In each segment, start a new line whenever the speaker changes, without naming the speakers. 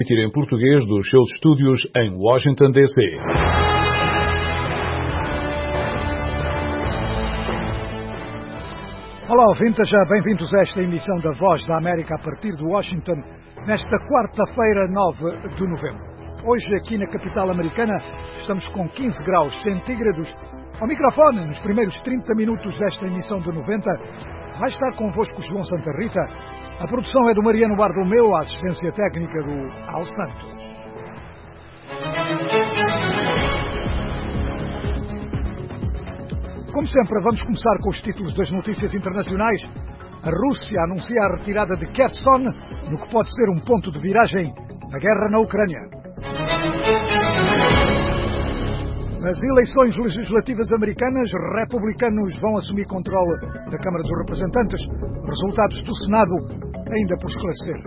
Em português dos seus estúdios em Washington, D.C.
Olá, ouvintes, bem-vindos a esta emissão da Voz da América a partir de Washington, nesta quarta-feira, 9 de novembro. Hoje, aqui na capital americana, estamos com 15 graus centígrados. Ao microfone, nos primeiros 30 minutos desta emissão de 90, vai estar convosco João Santa Rita. A produção é do Mariano Bartolomeu, a assistência técnica do Al Santos. Como sempre, vamos começar com os títulos das notícias internacionais. A Rússia anuncia a retirada de Kherson, no que pode ser um ponto de viragem na guerra na Ucrânia. Nas eleições legislativas americanas, republicanos vão assumir controle da Câmara dos Representantes. Resultados do Senado ainda por esclarecer.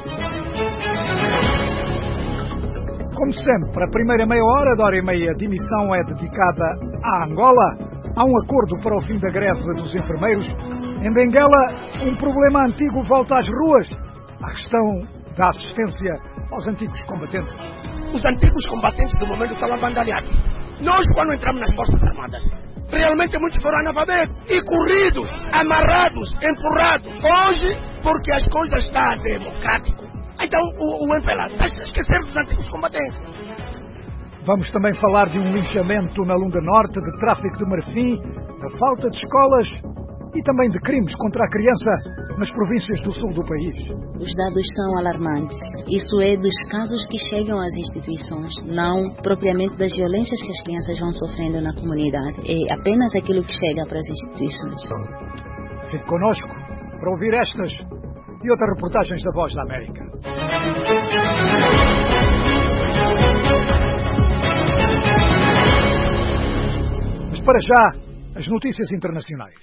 Como sempre, a primeira meia hora e meia de emissão é dedicada à Angola. Há um acordo para o fim da greve dos enfermeiros. Em Benguela, um problema antigo volta às ruas. A questão da assistência aos antigos combatentes.
Os antigos combatentes do momento estão avandalhados. Nós, quando entramos nas Forças Armadas, realmente muitos foram analfabetos e corridos, amarrados, empurrados. Hoje, porque as coisas estão democráticas, então o MPLA está a esquecer dos antigos combatentes.
Vamos também falar de um linchamento na Lunda Norte, de tráfico de marfim, da falta de escolas e também de crimes contra a criança nas províncias do sul do país.
Os dados são alarmantes. Isso é dos casos que chegam às instituições, não propriamente das violências que as crianças vão sofrendo na comunidade. É apenas aquilo que chega para as instituições.
Fique connosco para ouvir estas e outras reportagens da Voz da América. Mas para já, as notícias internacionais.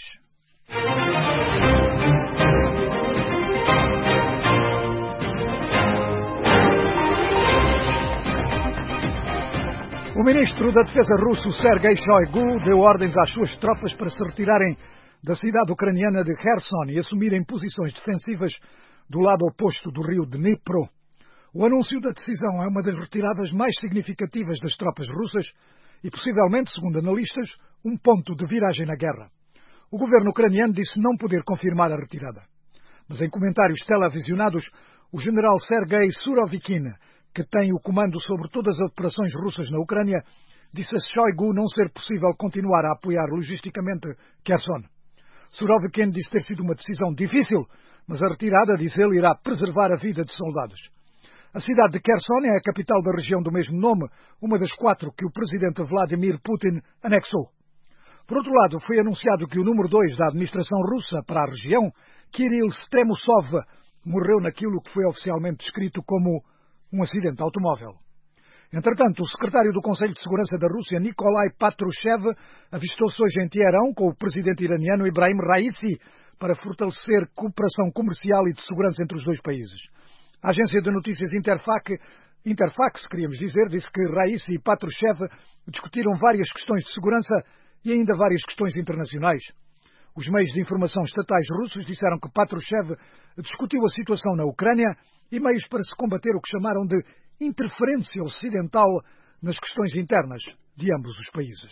O ministro da Defesa russo, Sergei Shoigu, deu ordens às suas tropas para se retirarem da cidade ucraniana de Kherson e assumirem posições defensivas do lado oposto do rio Dnipro. O anúncio da decisão é uma das retiradas mais significativas das tropas russas e, possivelmente, segundo analistas, um ponto de viragem na guerra. O governo ucraniano disse não poder confirmar a retirada. Mas em comentários televisionados, o general Sergei Surovikin, que tem o comando sobre todas as operações russas na Ucrânia, disse a Shoigu não ser possível continuar a apoiar logisticamente Kherson. Surovikin disse ter sido uma decisão difícil, mas a retirada, diz ele, irá preservar a vida de soldados. A cidade de Kherson é a capital da região do mesmo nome, uma das 4 que o presidente Vladimir Putin anexou. Por outro lado, foi anunciado que o número 2 da administração russa para a região, Kirill Stremusov, morreu naquilo que foi oficialmente descrito como um acidente automóvel. Entretanto, o secretário do Conselho de Segurança da Rússia, Nikolai Patrushev, avistou-se hoje em Teherão com o presidente iraniano Ibrahim Raisi para fortalecer cooperação comercial e de segurança entre os dois países. A agência de notícias Interfax, queríamos dizer, disse que Raisi e Patrushev discutiram várias questões de segurança e ainda várias questões internacionais. Os meios de informação estatais russos disseram que Patrushev discutiu a situação na Ucrânia e meios para se combater o que chamaram de interferência ocidental nas questões internas de ambos os países.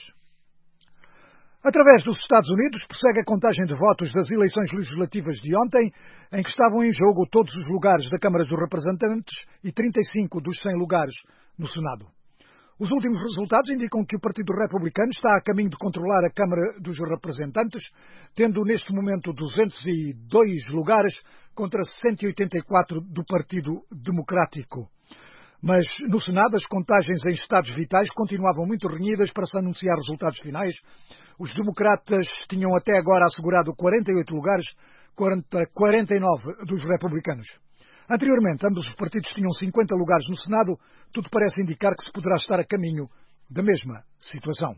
Através dos Estados Unidos, prossegue a contagem de votos das eleições legislativas de ontem, em que estavam em jogo todos os lugares da Câmara dos Representantes e 35 dos 100 lugares no Senado. Os últimos resultados indicam que o Partido Republicano está a caminho de controlar a Câmara dos Representantes, tendo neste momento 202 lugares contra 184 do Partido Democrático. Mas no Senado as contagens em estados vitais continuavam muito renhidas para se anunciar resultados finais. Os democratas tinham até agora assegurado 48 lugares contra 49 dos republicanos. Anteriormente, ambos os partidos tinham 50 lugares no Senado. Tudo parece indicar que se poderá estar a caminho da mesma situação.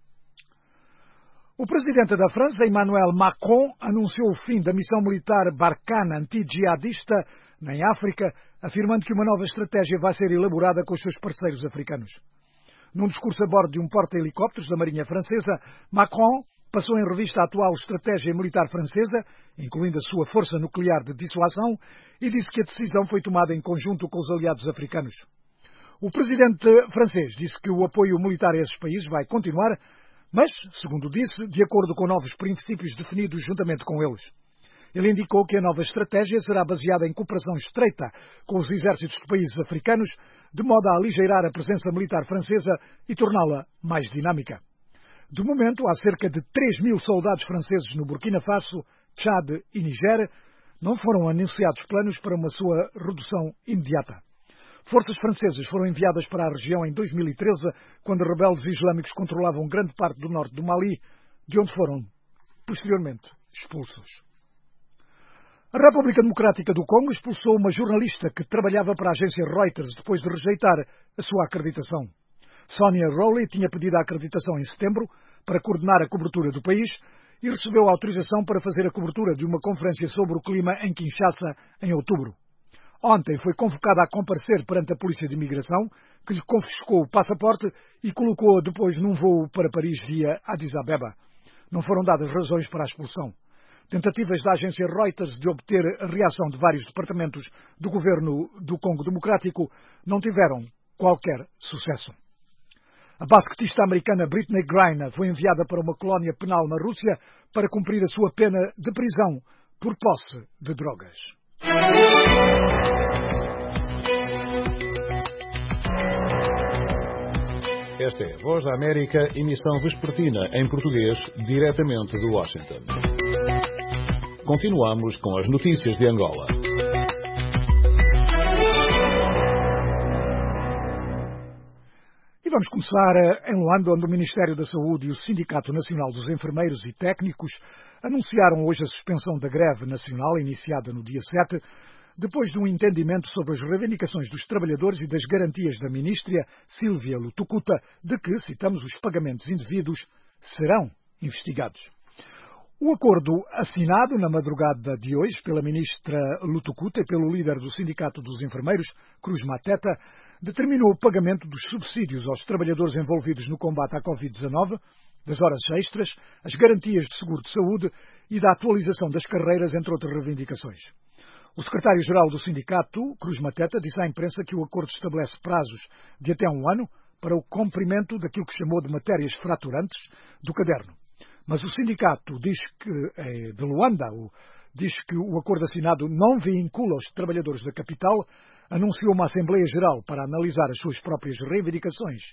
O presidente da França, Emmanuel Macron, anunciou o fim da missão militar Barkhane anti-jihadista em África, afirmando que uma nova estratégia vai ser elaborada com os seus parceiros africanos. Num discurso a bordo de um porta-helicópteros da Marinha Francesa, Macron passou em revista a atual estratégia militar francesa, incluindo a sua força nuclear de dissuasão, e disse que a decisão foi tomada em conjunto com os aliados africanos. O presidente francês disse que o apoio militar a esses países vai continuar, mas, segundo disse, de acordo com novos princípios definidos juntamente com eles. Ele indicou que a nova estratégia será baseada em cooperação estreita com os exércitos de países africanos, de modo a aligeirar a presença militar francesa e torná-la mais dinâmica. De momento, há cerca de 3.000 soldados franceses no Burkina Faso, Tchad e Niger. Não foram anunciados planos para uma sua redução imediata. Forças francesas foram enviadas para a região em 2013, quando rebeldes islâmicos controlavam grande parte do norte do Mali, de onde foram, posteriormente, expulsos. A República Democrática do Congo expulsou uma jornalista que trabalhava para a agência Reuters depois de rejeitar a sua acreditação. Sonia Rowley tinha pedido a acreditação em setembro para coordenar a cobertura do país e recebeu autorização para fazer a cobertura de uma conferência sobre o clima em Kinshasa em outubro. Ontem foi convocada a comparecer perante a Polícia de Imigração, que lhe confiscou o passaporte e colocou-a depois num voo para Paris via Addis Abeba. Não foram dadas razões para a expulsão. Tentativas da agência Reuters de obter a reação de vários departamentos do governo do Congo Democrático não tiveram qualquer sucesso. A basquetista americana Brittney Griner foi enviada para uma colónia penal na Rússia para cumprir a sua pena de prisão por posse de drogas.
Esta é a Voz da América, emissão vespertina em português, diretamente de Washington. Continuamos com as notícias de Angola.
E vamos começar em Luanda, onde o Ministério da Saúde e o Sindicato Nacional dos Enfermeiros e Técnicos anunciaram hoje a suspensão da greve nacional, iniciada no dia 7, depois de um entendimento sobre as reivindicações dos trabalhadores e das garantias da ministra Silvia Lutucuta de que, citamos, os pagamentos indevidos serão investigados. O acordo assinado na madrugada de hoje pela ministra Lutucuta e pelo líder do Sindicato dos Enfermeiros, Cruz Mateta, determinou o pagamento dos subsídios aos trabalhadores envolvidos no combate à Covid-19, das horas extras, as garantias de seguro de saúde e da atualização das carreiras, entre outras reivindicações. O secretário-geral do sindicato, Cruz Mateta, disse à imprensa que o acordo estabelece prazos de até 1 ano para o cumprimento daquilo que chamou de matérias fraturantes do caderno. Mas o sindicato diz que, de Luanda, diz que o acordo assinado não vincula os trabalhadores da capital, anunciou uma Assembleia Geral para analisar as suas próprias reivindicações.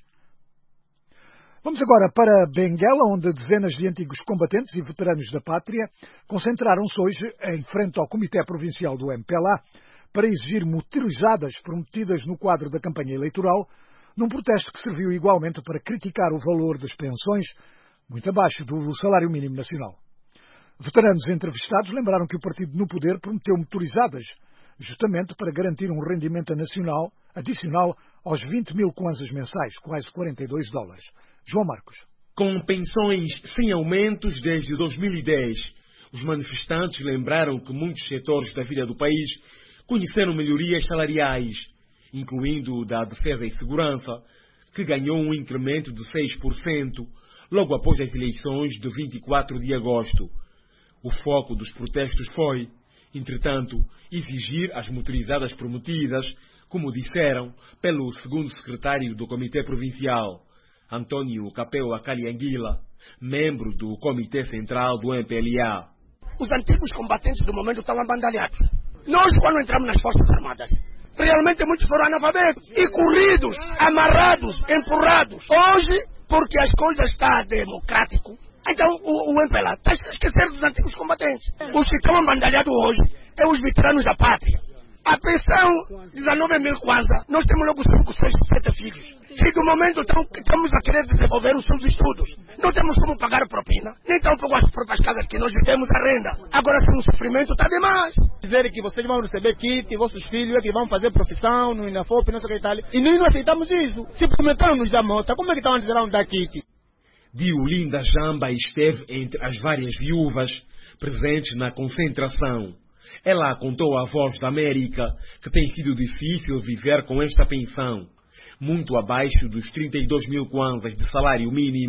Vamos agora para Benguela, onde dezenas de antigos combatentes e veteranos da pátria concentraram-se hoje em frente ao Comitê Provincial do MPLA para exigir motorizadas prometidas no quadro da campanha eleitoral, num protesto que serviu igualmente para criticar o valor das pensões, muito abaixo do salário mínimo nacional. Veteranos entrevistados lembraram que o partido no poder prometeu motorizadas, justamente para garantir um rendimento nacional adicional aos 20 mil kwanzas mensais, quase $42. João Marcos.
Com pensões sem aumentos desde 2010, os manifestantes lembraram que muitos setores da vida do país conheceram melhorias salariais, incluindo da defesa e segurança, que ganhou um incremento de 6%, logo após as eleições de 24 de agosto. O foco dos protestos foi, entretanto, exigir as motorizadas prometidas, como disseram pelo segundo secretário do Comitê Provincial, Antônio Capeu Acalianguila, membro do Comitê Central do MPLA.
Os antigos combatentes do momento estão abandalhados. Nós, quando entramos nas Forças Armadas, realmente muitos foram analfabetos e corridos, amarrados, empurrados. Hoje, porque as coisas estão democrático, então o MPLA está esquecendo dos antigos combatentes. Os que estão abandalhados hoje é os veteranos da pátria. A pensão, 19 mil kwanza, nós temos logo 5, 6, 7 filhos. Se do momento estamos a querer desenvolver os seus estudos, não temos como pagar a propina, nem tampouco as próprias casas que nós vivemos a renda. Agora, se o sofrimento está demais.
Dizer que vocês vão receber kit, vossos filhos é que vão fazer profissão no INAFOP, não sei o que tal. E nós não aceitamos isso. Se prometeram-nos da moto, como é que estão a dizer onde dá kit?
Diolinda Jamba esteve entre as várias viúvas presentes na concentração. Ela contou à Voz da América que tem sido difícil viver com esta pensão, muito abaixo dos 32 mil kwanzas de salário mínimo,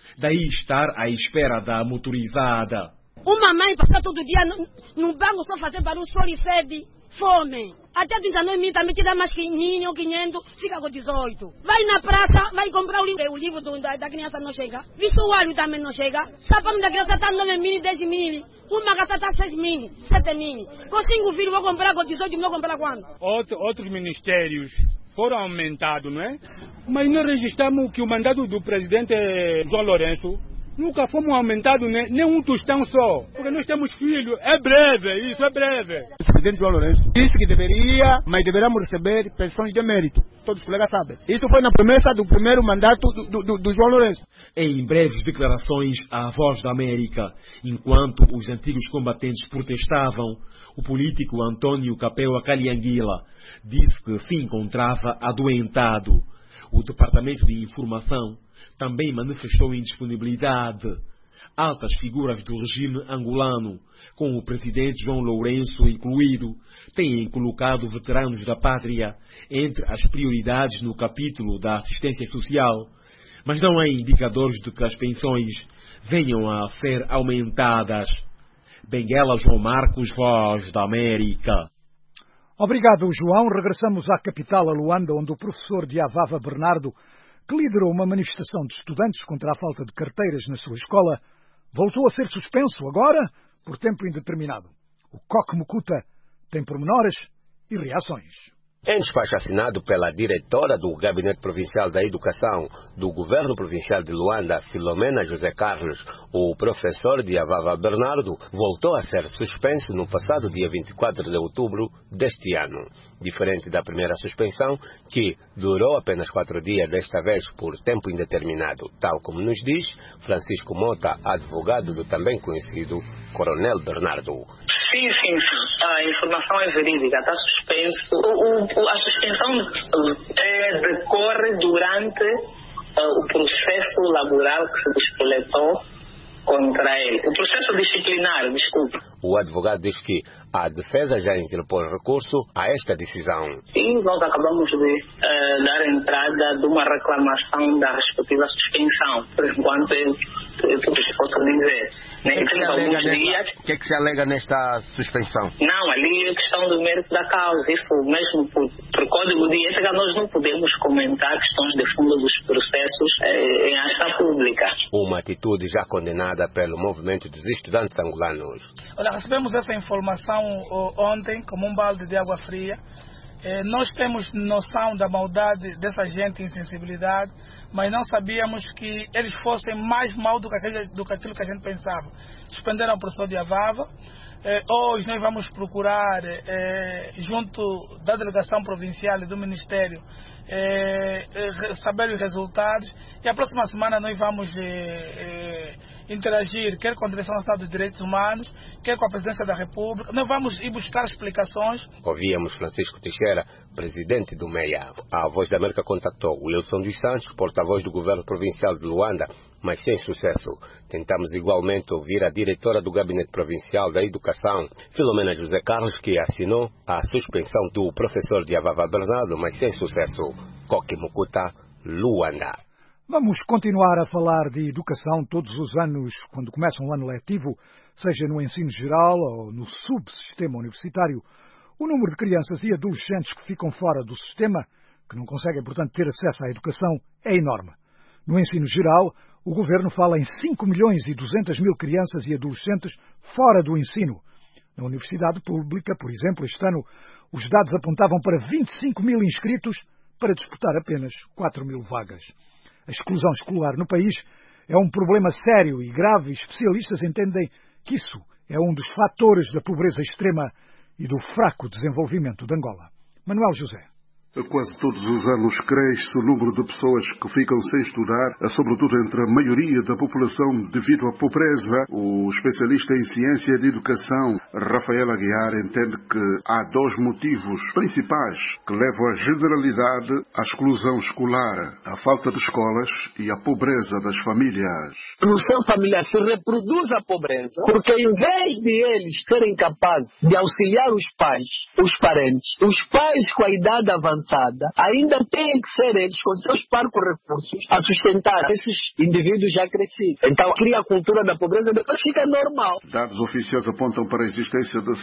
Daí estar à espera da motorizada.
Uma mãe passa todo dia no banco só fazer barulho, só e sede, fome. Até 19 mil também te dá mais 500, fica com 18. Vai na praça, vai comprar o livro da criança não chega. Vestuário também não chega. Sapato da criança está 9 mil, 10 mil. Uma gata está 6 mil, 7 mil. Com 5 filhos vou comprar, com 18 vou comprar quando?
Outros ministérios foram aumentados, não é? Mas nós registramos que o mandato do presidente João Lourenço nunca fomos aumentados nem um tostão só, porque nós temos filhos, é breve, isso é breve.
O presidente João Lourenço disse que deveria, mas deveríamos receber pensões de mérito, todos os colegas sabem. Isso foi na promessa do primeiro mandato do João Lourenço.
Em breves declarações à Voz da América, enquanto os antigos combatentes protestavam, o político Antônio Capela Calianguila disse que se encontrava adoentado. O Departamento de Informação também manifestou indisponibilidade. Altas figuras do regime angolano, com o presidente João Lourenço incluído, têm colocado veteranos da pátria entre as prioridades no capítulo da assistência social, mas não há indicadores de que as pensões venham a ser aumentadas. Benguela João Marcos, Voz da América.
Obrigado, João. Regressamos à capital, a Luanda, onde o professor Diavava Bernardo, que liderou uma manifestação de estudantes contra a falta de carteiras na sua escola, voltou a ser suspenso agora por tempo indeterminado. O Coque Mucuta tem pormenores e reações.
Em despacho assinado pela diretora do Gabinete Provincial da Educação do Governo Provincial de Luanda, Filomena José Carlos, o professor Diavava Bernardo voltou a ser suspenso no passado dia 24 de outubro deste ano. Diferente da primeira suspensão, que durou apenas 4 dias, desta vez por tempo indeterminado, tal como nos diz Francisco Mota, advogado do também conhecido Coronel Bernardo.
Sim. A informação é verídica, está suspenso. A suspensão decorre durante o processo laboral que se despoletou contra ele. O processo disciplinar, desculpe.
O advogado diz que a defesa já interpôs recurso a esta decisão.
E nós acabamos de dar entrada de uma reclamação da respectiva suspensão. Por enquanto, é tudo que posso dizer.
O que é que se alega nesta suspensão?
Não, ali é questão do mérito da causa. Isso mesmo por código de ética nós não podemos comentar questões de fundo dos processos em asta pública.
Uma atitude já condenada pelo movimento dos estudantes angolanos.
Olha, recebemos essa informação ontem como um balde de água fria. Nós temos noção da maldade dessa gente, insensibilidade, mas não sabíamos que eles fossem mais mal do que aquilo que a gente pensava. Suspenderam o professor Diavava. Hoje nós vamos procurar, junto da delegação provincial e do Ministério, saber os resultados. E a próxima semana nós vamos interagir, quer com a Direção Nacional dos Direitos Humanos, quer com a Presidência da República. Nós vamos ir buscar explicações.
Ouvíamos Francisco Teixeira, presidente do MEIA. A Voz da América contactou Wilson dos Santos, porta-voz do Governo Provincial de Luanda, mas sem sucesso. Tentamos igualmente ouvir a diretora do Gabinete Provincial da Educação, Filomena José Carlos, que assinou a suspensão do professor Diavava Bernardo, mas sem sucesso. Coque Mucuta, Luanda.
Vamos continuar a falar de educação todos os anos, quando começa um ano letivo, seja no ensino geral ou no subsistema universitário. O número de crianças e adolescentes que ficam fora do sistema, que não conseguem, portanto, ter acesso à educação, é enorme. No ensino geral, o Governo fala em 5 milhões e 200 mil crianças e adolescentes fora do ensino. Na Universidade Pública, por exemplo, este ano, os dados apontavam para 25 mil inscritos para disputar apenas 4 mil vagas. A exclusão escolar no país é um problema sério e grave. Especialistas entendem que isso é um dos fatores da pobreza extrema e do fraco desenvolvimento de Angola. Manuel José.
Quase todos os anos cresce o número de pessoas que ficam sem estudar, sobretudo entre a maioria da população devido à pobreza. O especialista em ciência de educação, Rafael Aguiar, entende que há 2 motivos principais que levam à generalidade à exclusão escolar: a falta de escolas e a pobreza das famílias.
No seu familiar se reproduz a pobreza, porque em vez de eles serem capazes de auxiliar os pais, os parentes, os pais com a idade avançada,
avançada, ainda têm que ser eles, com seus parcos recursos, a sustentar esses indivíduos já crescidos. Então, cria a cultura da pobreza e depois fica normal.
Dados oficiais apontam para a existência de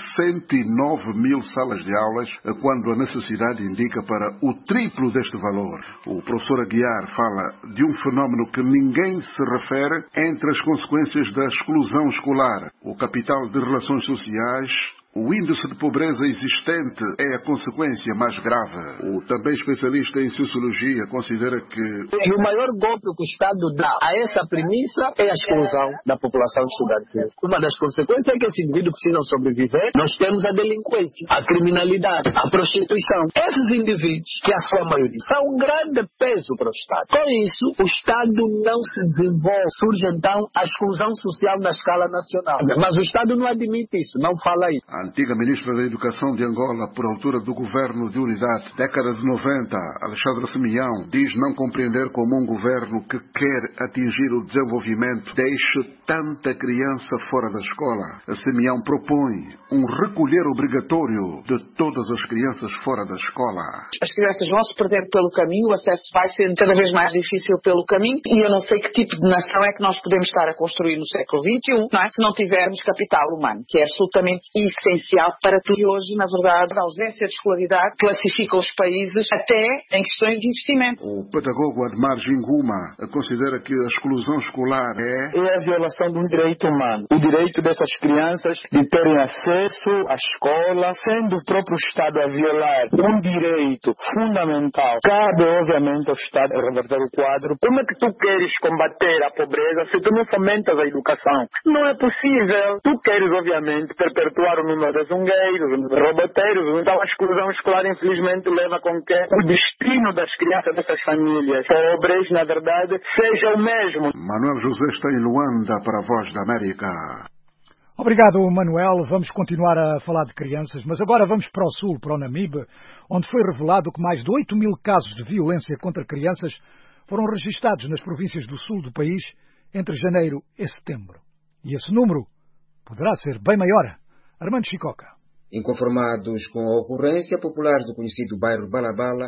109 mil salas de aulas, quando a necessidade indica para o triplo deste valor. O professor Aguiar fala de um fenómeno que ninguém se refere entre as consequências da exclusão escolar, o capital de relações sociais. O índice de pobreza existente é a consequência mais grave. O também especialista em sociologia considera que...
E o maior golpe que o Estado dá a essa premissa é a exclusão da população estudantil. Uma das consequências é que esses indivíduos precisam sobreviver. Nós temos a delinquência, a criminalidade, a prostituição. Esses indivíduos, que a sua maioria, são um grande peso para o Estado. Com isso, o Estado não se desenvolve. Surge então a exclusão social na escala nacional. Mas o Estado não admite isso, não fala isso.
A antiga ministra da Educação de Angola, por altura do governo de unidade, década de 90, Alexandra Semião, diz não compreender como um governo que quer atingir o desenvolvimento deixe tanta criança fora da escola. A Semião propõe um recolher obrigatório de todas as crianças fora da escola.
As crianças vão se perder pelo caminho, o acesso vai ser cada vez mais difícil pelo caminho e eu não sei que tipo de nação é que nós podemos estar a construir no século XXI, não é? Se não tivermos capital humano, que é absolutamente essencial para tudo. E hoje, na verdade, a ausência de escolaridade classifica os países até em questões de investimento.
O pedagogo Admar Ginguma considera que a exclusão escolar é
a violação de um direito humano. O direito dessas crianças de terem acesso à escola, sendo o próprio Estado a violar um direito fundamental. Cabe, obviamente, ao Estado reverter o quadro. Como é que tu queres combater a pobreza se tu não fomentas a educação? Não é possível. Tu queres, obviamente, perpetuar o número de zungueiros, roboteiros. Então a exclusão escolar, infelizmente, leva com que o destino das crianças dessas famílias pobres, na verdade, seja o mesmo.
Manuel José está em Luanda para a Voz da América.
Obrigado, Manuel. Vamos continuar a falar de crianças, mas agora vamos para o sul, para o Namibe, onde foi revelado que mais de 8 mil casos de violência contra crianças foram registados nas províncias do sul do país entre janeiro e setembro. E esse número poderá ser bem maior. Armando Chicoca.
Inconformados com a ocorrência, populares do conhecido bairro Balabala.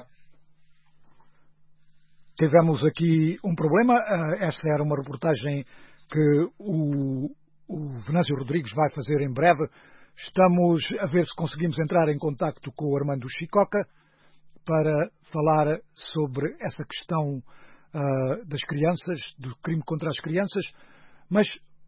Tivemos aqui um problema. Esta era uma reportagem que o Venâncio Rodrigues vai fazer em breve. Estamos a ver se conseguimos entrar em contacto com o Armando Chicoca para falar sobre essa questão das crianças, do crime contra as crianças. Mas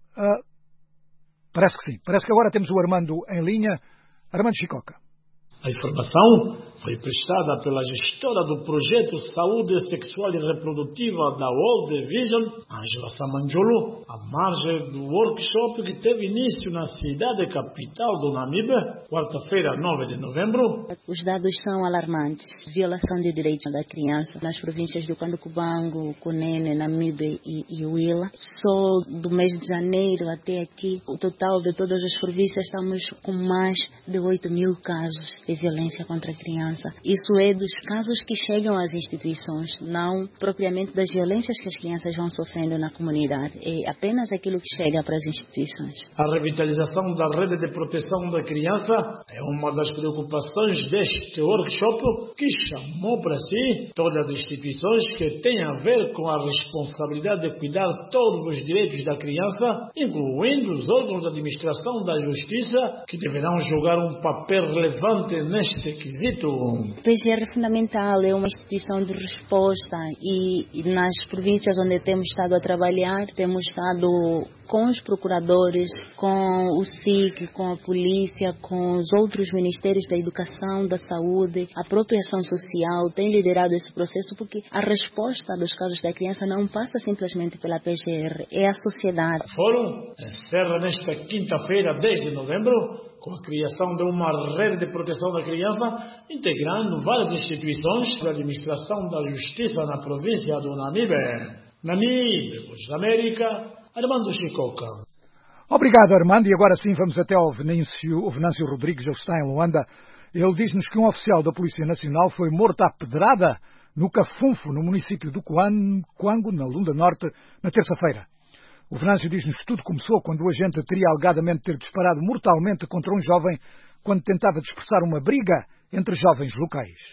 parece que sim. Parece que agora temos o Armando em linha. Armando Chicoca.
A informação foi prestada pela gestora do projeto Saúde Sexual e Reprodutiva da World Vision, Ângela Samanjolo, à margem do workshop que teve início na cidade capital do Namibe, quarta-feira, 9 de novembro.
Os dados são alarmantes. Violação de direitos da criança nas províncias do Canducubango, Cunene, Namibe e Huila. Só do mês de janeiro até aqui, o total de todas as províncias, estamos com mais de 8 mil casos de violência contra a criança. Isso é dos casos que chegam às instituições, não propriamente das violências que as crianças vão sofrendo na comunidade. É apenas aquilo que chega para as instituições.
A revitalização da rede de proteção da criança é uma das preocupações deste workshop, que chamou para si todas as instituições que têm a ver com a responsabilidade de cuidar todos os direitos da criança, incluindo os órgãos de administração da justiça, que deverão jogar um papel relevante neste quesito.
O PGR é fundamental, é uma instituição de resposta e nas províncias onde temos estado a trabalhar, temos estado com os procuradores, com o SIC, com a polícia, com os outros ministérios da educação, da saúde, a própria ação social tem liderado esse processo, porque a resposta dos casos da criança não passa simplesmente pela PGR, é a sociedade.
O Fórum encerra nesta quinta-feira, 10 de novembro, com a criação de uma rede de proteção da criança, integrando várias instituições da administração da justiça na província do Namibe. Namibe, Voz da América, Armando Chicoca.
Obrigado, Armando. E agora sim vamos até ao Venâncio Rodrigues, ele está em Luanda. Ele diz-nos que um oficial da Polícia Nacional foi morto à pedrada no Cafunfo, no município do Coango, na Lunda Norte, na terça-feira. O Venâncio diz-nos que tudo começou quando o agente teria alegadamente ter disparado mortalmente contra um jovem quando tentava dispersar uma briga entre jovens locais.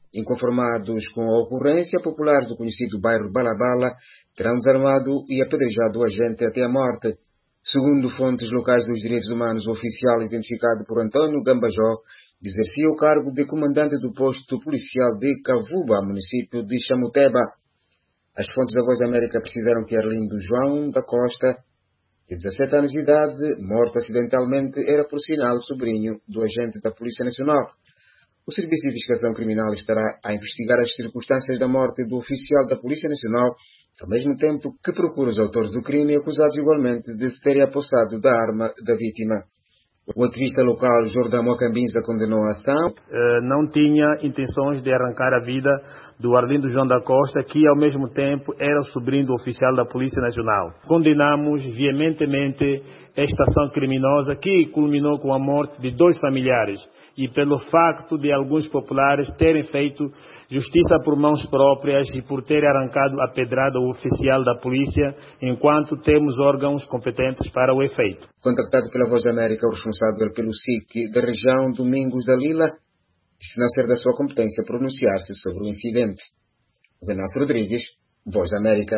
Inconformados com a ocorrência, populares do conhecido bairro Balabala terão desarmado e apedrejado o agente até a morte. Segundo fontes locais dos direitos humanos, o oficial identificado por Antônio Gambajó exercia o cargo de comandante do posto policial de Cavuba, município de Chamuteba. As fontes da Voz da América precisaram que Arlindo João da Costa, de 17 anos de idade, morto acidentalmente, era por sinal sobrinho do agente da Polícia Nacional. O Serviço de Investigação Criminal estará a investigar as circunstâncias da morte do oficial da Polícia Nacional, ao mesmo tempo que procura os autores do crime, acusados igualmente de se terem apossado da arma da vítima. O ativista local Jordão Mocambinza condenou a ação.
Não tinha intenções de arrancar a vida do Arlindo João da Costa, que ao mesmo tempo era o sobrinho do oficial da Polícia Nacional. Condenamos veementemente esta ação criminosa que culminou com a morte de 2 familiares e pelo facto de alguns populares terem feito justiça por mãos próprias e por terem arrancado a pedrada ao oficial da polícia, enquanto temos órgãos competentes para o efeito.
Contactado pela Voz da América, o responsável pelo SIC da região Domingos da Lila disse não ser da sua competência pronunciar-se sobre o incidente. Venâncio Rodrigues, Voz da América.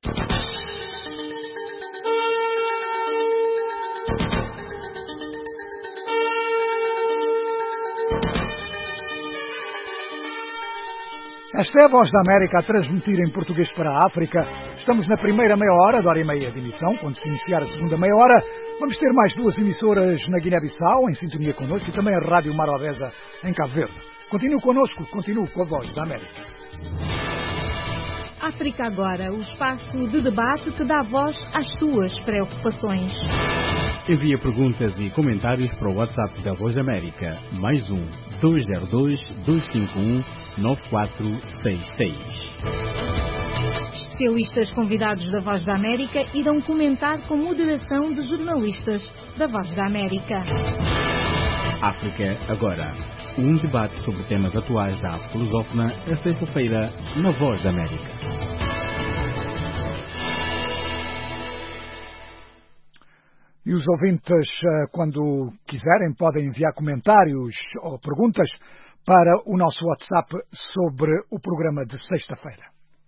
Esta é a Voz da América a transmitir em português para a África. Estamos na primeira meia hora, da hora e meia de emissão. Quando se iniciar a segunda meia hora, vamos ter mais 2 emissoras na Guiné-Bissau, em sintonia connosco, e também a Rádio Mar Odessa, em Cabo Verde. Continue connosco, continue com a Voz da América.
África Agora, o espaço de debate que dá voz às suas preocupações.
Envie perguntas e comentários para o WhatsApp da Voz da América, +1 202 251 9466.
Especialistas convidados da Voz da América irão comentar com moderação de jornalistas da Voz da América.
África Agora, um debate sobre temas atuais da África lusófona, a sexta-feira, na Voz da América.
E os ouvintes, quando quiserem, podem enviar comentários ou perguntas para o nosso WhatsApp sobre o programa de sexta-feira.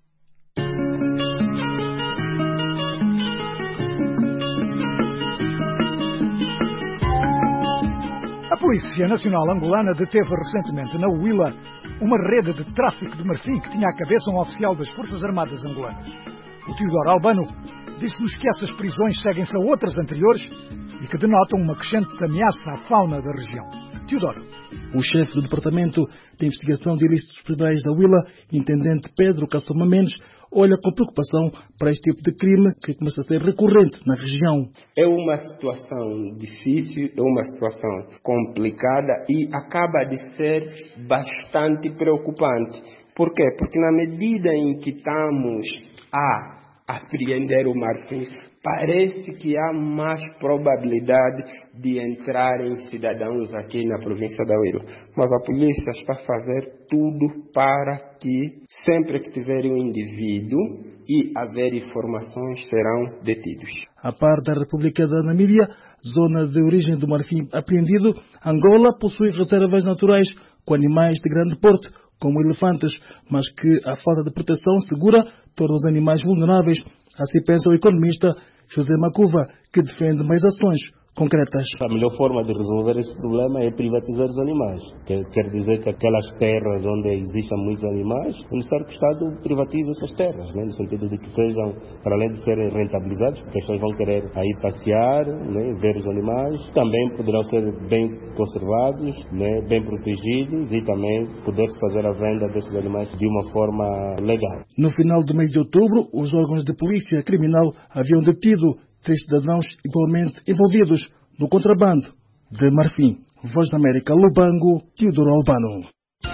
A Polícia Nacional Angolana deteve recentemente na Huila uma rede de tráfico de marfim que tinha à cabeça um oficial das Forças Armadas angolanas. O Teodoro Albano disse-nos que essas prisões seguem-se a outras anteriores e que denotam uma crescente ameaça à fauna da região. Teodoro.
O chefe do Departamento de Investigação de Ilícitos Primários da Huila, intendente Pedro Cassoma Mendes, olha com preocupação para este tipo de crime que começa a ser recorrente na região.
É uma situação difícil, é uma situação complicada e acaba de ser bastante preocupante. Por quê? Porque na medida em que estamos a apreender o marfim, parece que há mais probabilidade de entrarem cidadãos aqui na província da Huila. Mas a polícia está a fazer tudo para que, sempre que tiver um indivíduo e haver informações, serão detidos.
A par da República da Namíbia, zona de origem do marfim apreendido, Angola possui reservas naturais com animais de grande porte, como elefantes, mas que a falta de proteção segura torna os animais vulneráveis. Assim pensa o economista José Macuva, que defende mais ações concretas.
A melhor forma de resolver esse problema é privatizar os animais. Quer dizer que aquelas terras onde existem muitos animais, é necessário que o Estado privatize essas terras, né? No sentido de que sejam, para além de serem rentabilizados, porque as pessoas vão querer aí passear, né? Ver os animais, também poderão ser bem conservados, né? Bem protegidos e também poder-se fazer a venda desses animais de uma forma legal.
No final do mês de outubro, os órgãos de polícia criminal haviam detido 3 cidadãos igualmente envolvidos no contrabando de marfim. Voz da América, Lubango, Teodoro Albano.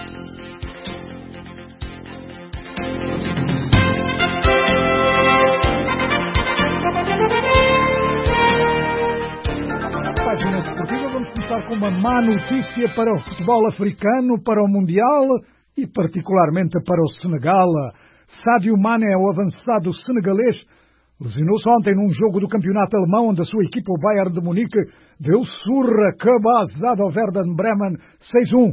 Página desportiva, vamos começar com uma má notícia para o futebol africano, para o Mundial e particularmente para o Senegal. Sadio Mané, o avançado senegalês, lesionou-se ontem num jogo do campeonato alemão onde a sua equipa, o Bayern de Munique, deu surra cabazada ao Werder Bremen 6-1.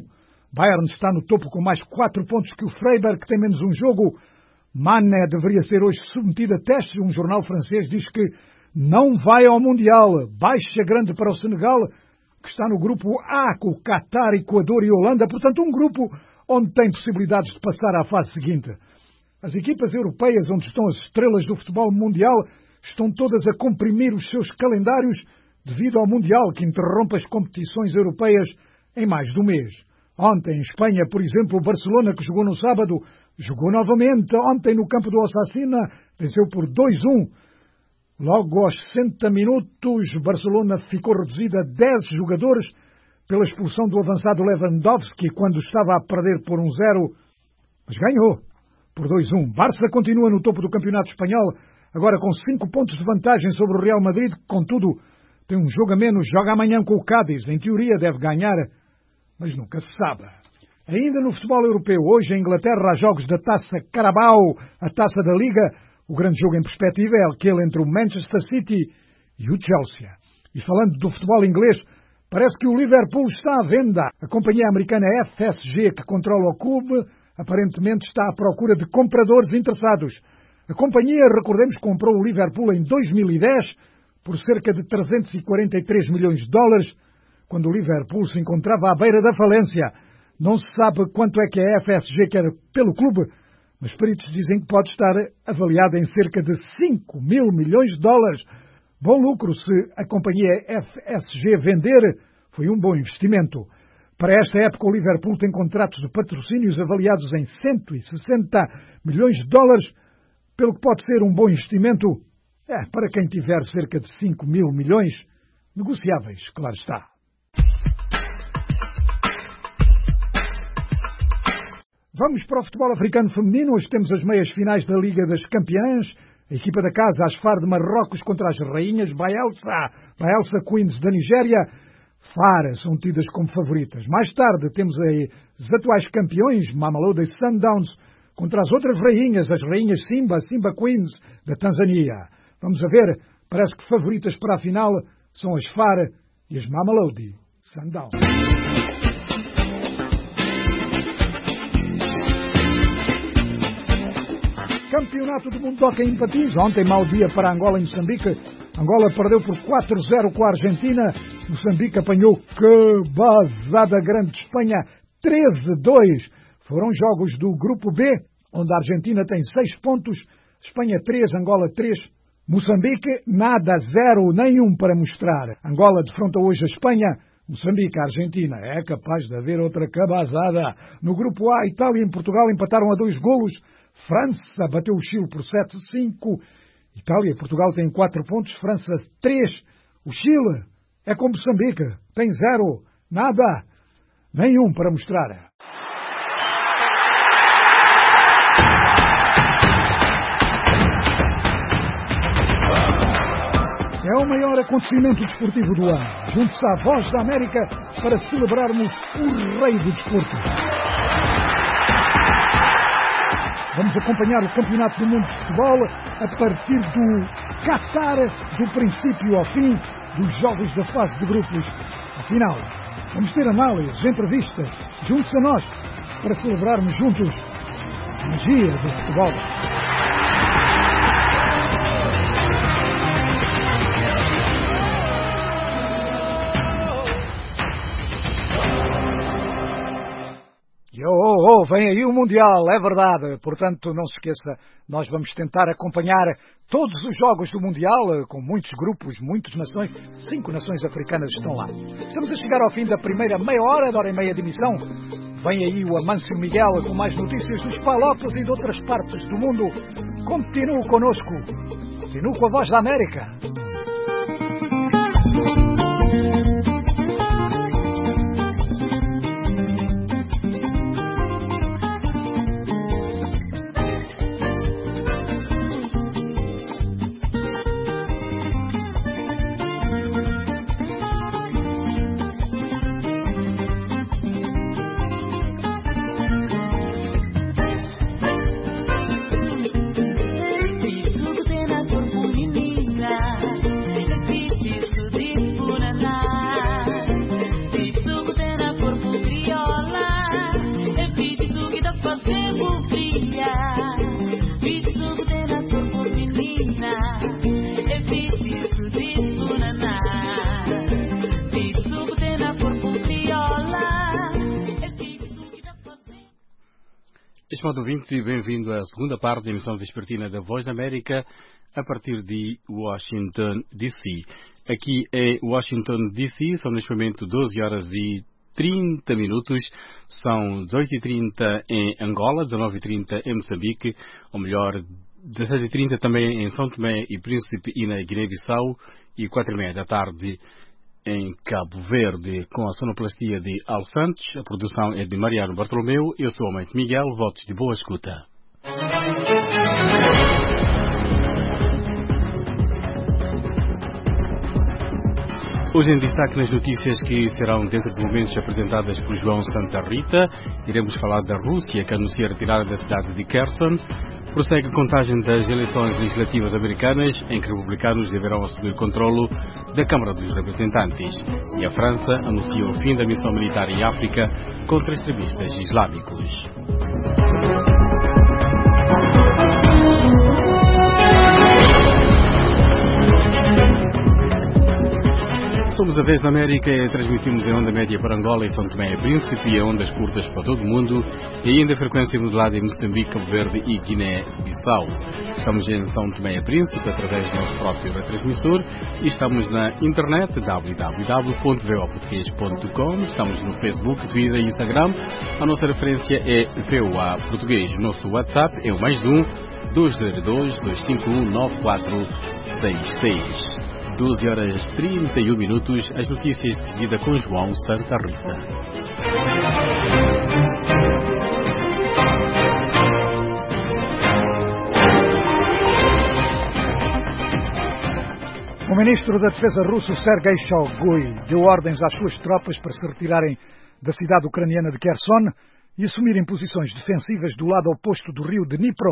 Bayern está no topo com mais 4 pontos que o Freiburg, que tem menos um jogo. Mané deveria ser hoje submetido a testes. Um jornal francês diz que não vai ao Mundial. Baixa grande para o Senegal, que está no grupo A, com o Qatar, Equador e Holanda. Portanto, um grupo onde tem possibilidades de passar à fase seguinte. As equipas europeias, onde estão as estrelas do futebol mundial, estão todas a comprimir os seus calendários devido ao Mundial, que interrompe as competições europeias em mais de um mês. Ontem, em Espanha, por exemplo, o Barcelona, que jogou no sábado, jogou novamente. Ontem, no campo do Osasuna, venceu por 2-1. Logo aos 60 minutos, Barcelona ficou reduzido a 10 jogadores pela expulsão do avançado Lewandowski, quando estava a perder por 1-0, mas ganhou por 2-1. Barça continua no topo do campeonato espanhol, agora com 5 pontos de vantagem sobre o Real Madrid, que, contudo, tem um jogo a menos, joga amanhã com o Cádiz. Em teoria deve ganhar, mas nunca se sabe. Ainda no futebol europeu, hoje em Inglaterra há jogos da Taça Carabao, a Taça da Liga. O grande jogo em perspectiva é aquele entre o Manchester City e o Chelsea. E falando do futebol inglês, parece que o Liverpool está à venda. A companhia americana FSG, que controla o clube, aparentemente está à procura de compradores interessados. A companhia, recordemos, comprou o Liverpool em 2010 por cerca de 343 milhões de dólares, quando o Liverpool se encontrava à beira da falência. Não se sabe quanto é que a FSG quer pelo clube, mas peritos dizem que pode estar avaliada em cerca de 5 mil milhões de dólares. Bom lucro se a companhia FSG vender, foi um bom investimento. Para esta época, o Liverpool tem contratos de patrocínios avaliados em 160 milhões de dólares, pelo que pode ser um bom investimento para quem tiver cerca de 5 mil milhões, negociáveis, claro está. Vamos para o futebol africano feminino. Hoje temos as meias finais da Liga das Campeãs. A equipa da casa, as FAR de Marrocos contra as rainhas Bayelsa Queens da Nigéria. FAR são tidas como favoritas. Mais tarde temos as atuais campeões, Mamelodi Sundowns, contra as outras rainhas, as rainhas Simba Queens da Tanzânia. Vamos a ver, parece que favoritas para a final são as FAR e as Mamelodi Sundowns. Campeonato do Mundo de Hóquei em Patins. Ontem, mau dia para Angola e Moçambique. Angola perdeu por 4-0 com a Argentina. Moçambique apanhou que basada grande de Espanha, 13-2. Foram jogos do Grupo B, onde a Argentina tem 6 pontos, Espanha 3, Angola 3. Moçambique, nada, 0, nenhum para mostrar. Angola defronta hoje a Espanha. Moçambique, a Argentina. É capaz de haver outra cabazada. No Grupo A, Itália e Portugal empataram a 2 golos. França bateu o Chile por 7-5. Itália e Portugal têm 4 pontos, França 3. O Chile é como Moçambique, tem 0, nada, nenhum para mostrar. É o maior acontecimento desportivo do ano. Junte-se à Voz da América para celebrarmos o rei do desporto. Vamos acompanhar o Campeonato do Mundo de Futebol a partir do Qatar, do princípio ao fim, dos jogos da fase de grupos. Afinal, vamos ter análises, entrevistas, juntos a nós, para celebrarmos juntos a magia do futebol. Vem aí o Mundial, é verdade. Portanto, não se esqueça, nós vamos tentar acompanhar todos os jogos do Mundial, com muitos grupos, muitas nações, 5 nações africanas estão lá. Estamos a chegar ao fim da primeira meia hora, de hora e meia de emissão. Vem aí o Amâncio Miguel com mais notícias dos Palopes e de outras partes do mundo. Continue conosco. Continue com a Voz da América.
Estimado ouvinte, bem-vindo à segunda parte da emissão vespertina da Voz da América, a partir de Washington, D.C. Aqui é Washington, D.C., são neste momento 12 horas e 30 minutos, são 18h30 em Angola, 19h30 em Moçambique, ou melhor, 17h30 também em São Tomé e Príncipe e na Guiné-Bissau, e 4h30 da tarde em Cabo Verde, com a sonoplastia de Al Santos. A produção é de Mariano Bartolomeu. Eu sou o Almeida Miguel. Votos de boa escuta. Hoje em destaque nas notícias que serão dentro de momentos apresentadas por João Santa Rita, iremos falar da Rússia, que anuncia a retirada da cidade de Kherson. Prossegue a contagem das eleições legislativas americanas, em que republicanos deverão assumir controlo da Câmara dos Representantes. E a França anuncia o fim da missão militar em África contra extremistas islâmicos. Somos a Voz da América e transmitimos em onda média para Angola e São Tomé e Príncipe, e ondas curtas para todo o mundo, e ainda a frequência modulada em Moçambique, Cabo Verde e Guiné-Bissau. Estamos em São Tomé e Príncipe através do nosso próprio retransmissor e estamos na internet www.voaportugues.com. Estamos no Facebook, Twitter e Instagram. A nossa referência é VOA Português. O nosso WhatsApp é o +1 202 251 9466. 12 horas 31 minutos, as notícias de seguida com João Santa Rita.
O ministro da Defesa russo, Sergei Shoigu, deu ordens às suas tropas para se retirarem da cidade ucraniana de Kherson e assumirem posições defensivas do lado oposto do rio Dnipro.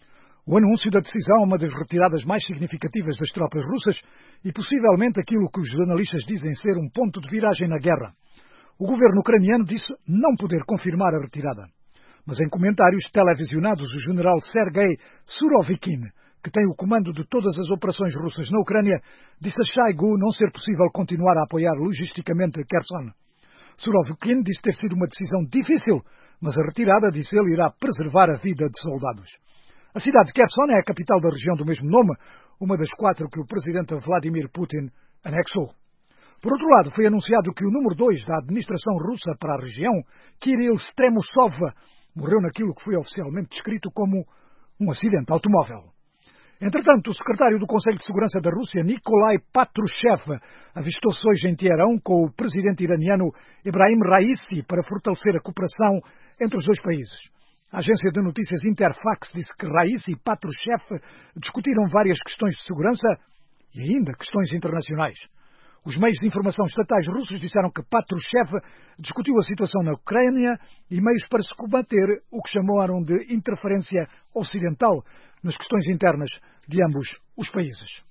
O anúncio da decisão é uma das retiradas mais significativas das tropas russas e possivelmente aquilo que os jornalistas dizem ser um ponto de viragem na guerra. O governo ucraniano disse não poder confirmar a retirada. Mas em comentários televisionados, o general Sergei Surovikin, que tem o comando de todas as operações russas na Ucrânia, disse a Shoigu não ser possível continuar a apoiar logisticamente Kherson. Surovikin disse ter sido uma decisão difícil, mas a retirada, disse ele, irá preservar a vida de soldados. A cidade de Kherson é a capital da região do mesmo nome, uma das 4 que o presidente Vladimir Putin anexou. Por outro lado, foi anunciado que o número 2 da administração russa para a região, Kirill Stremusov, morreu naquilo que foi oficialmente descrito como um acidente automóvel. Entretanto, o secretário do Conselho de Segurança da Rússia, Nikolai Patrushev, avistou-se hoje em Teherão com o presidente iraniano Ebrahim Raisi para fortalecer a cooperação entre os dois países. A agência de notícias Interfax disse que Raisi e Patrushev discutiram várias questões de segurança e ainda questões internacionais. Os meios de informação estatais russos disseram que Patrushev discutiu a situação na Ucrânia e meios para se combater o que chamaram de interferência ocidental nas questões internas de ambos os países.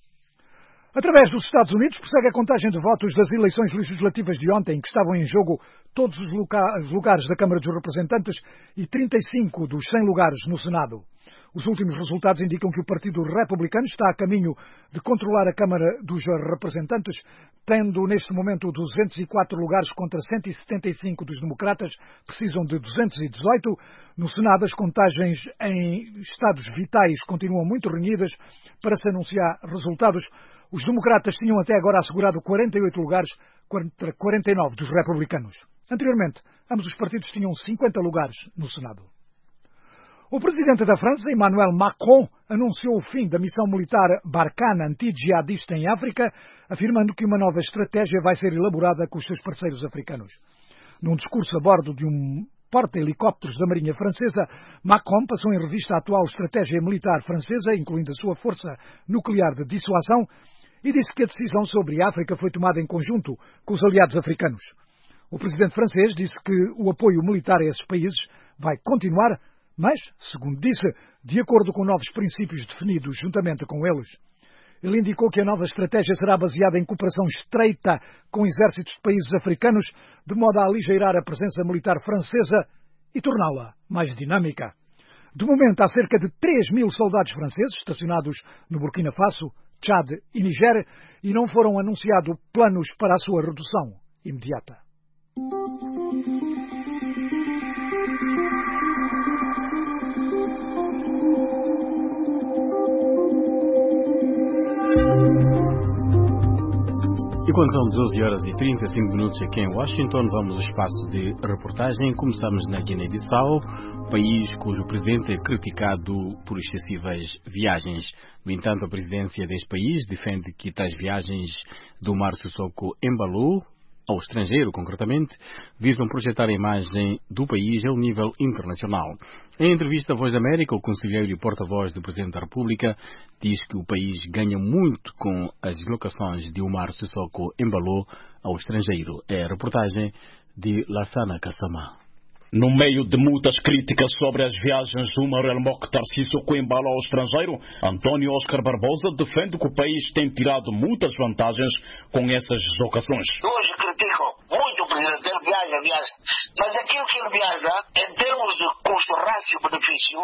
Através dos Estados Unidos, prossegue a contagem de votos das eleições legislativas de ontem, que estavam em jogo todos os lugares da Câmara dos Representantes e 35 dos 100 lugares no Senado. Os últimos resultados indicam que o Partido Republicano está a caminho de controlar a Câmara dos Representantes, tendo neste momento 204 lugares contra 175 dos democratas, precisam de 218. No Senado, as contagens em estados vitais continuam muito renhidas para se anunciar resultados. Os democratas tinham até agora assegurado 48 lugares contra 49 dos republicanos. Anteriormente, ambos os partidos tinham 50 lugares no Senado. O presidente da França, Emmanuel Macron, anunciou o fim da missão militar Barkhane anti-jihadista em África, afirmando que uma nova estratégia vai ser elaborada com os seus parceiros africanos. Num discurso a bordo de um porta-helicópteros da Marinha Francesa, Macron passou em revista a atual estratégia militar francesa, incluindo a sua força nuclear de dissuasão, e disse que a decisão sobre a África foi tomada em conjunto com os aliados africanos. O presidente francês disse que o apoio militar a esses países vai continuar, mas, segundo disse, de acordo com novos princípios definidos juntamente com eles. Ele indicou que a nova estratégia será baseada em cooperação estreita com exércitos de países africanos, de modo a aligeirar a presença militar francesa e torná-la mais dinâmica. De momento, há cerca de 3.000 soldados franceses estacionados no Burkina Faso, Tchad e Niger, e não foram anunciados planos para a sua redução imediata.
E quando são 12 horas e 35 minutos aqui em Washington, vamos ao espaço de reportagem. Começamos na Guiné-Bissau, país cujo presidente é criticado por excessivas viagens. No entanto, a presidência deste país defende que tais viagens do Omar Sissoko Embalo, ao estrangeiro concretamente, visam projetar a imagem do país ao nível internacional. Em entrevista à Voz da América, o conselheiro e porta-voz do Presidente da República diz que o país ganha muito com as deslocações de Omar Sissoko Embalo ao estrangeiro. É a reportagem de Lassana Kassamá.
No meio de muitas críticas sobre as viagens de Omar El-Mokhtar Sissoko Embalo ao estrangeiro, António Oscar Barbosa defende que o país tem tirado muitas vantagens com essas deslocações.
Hoje criticam muito o presidente, ele viaja, mas aquilo que ele viaja, em termos de custo-rácio-benefício,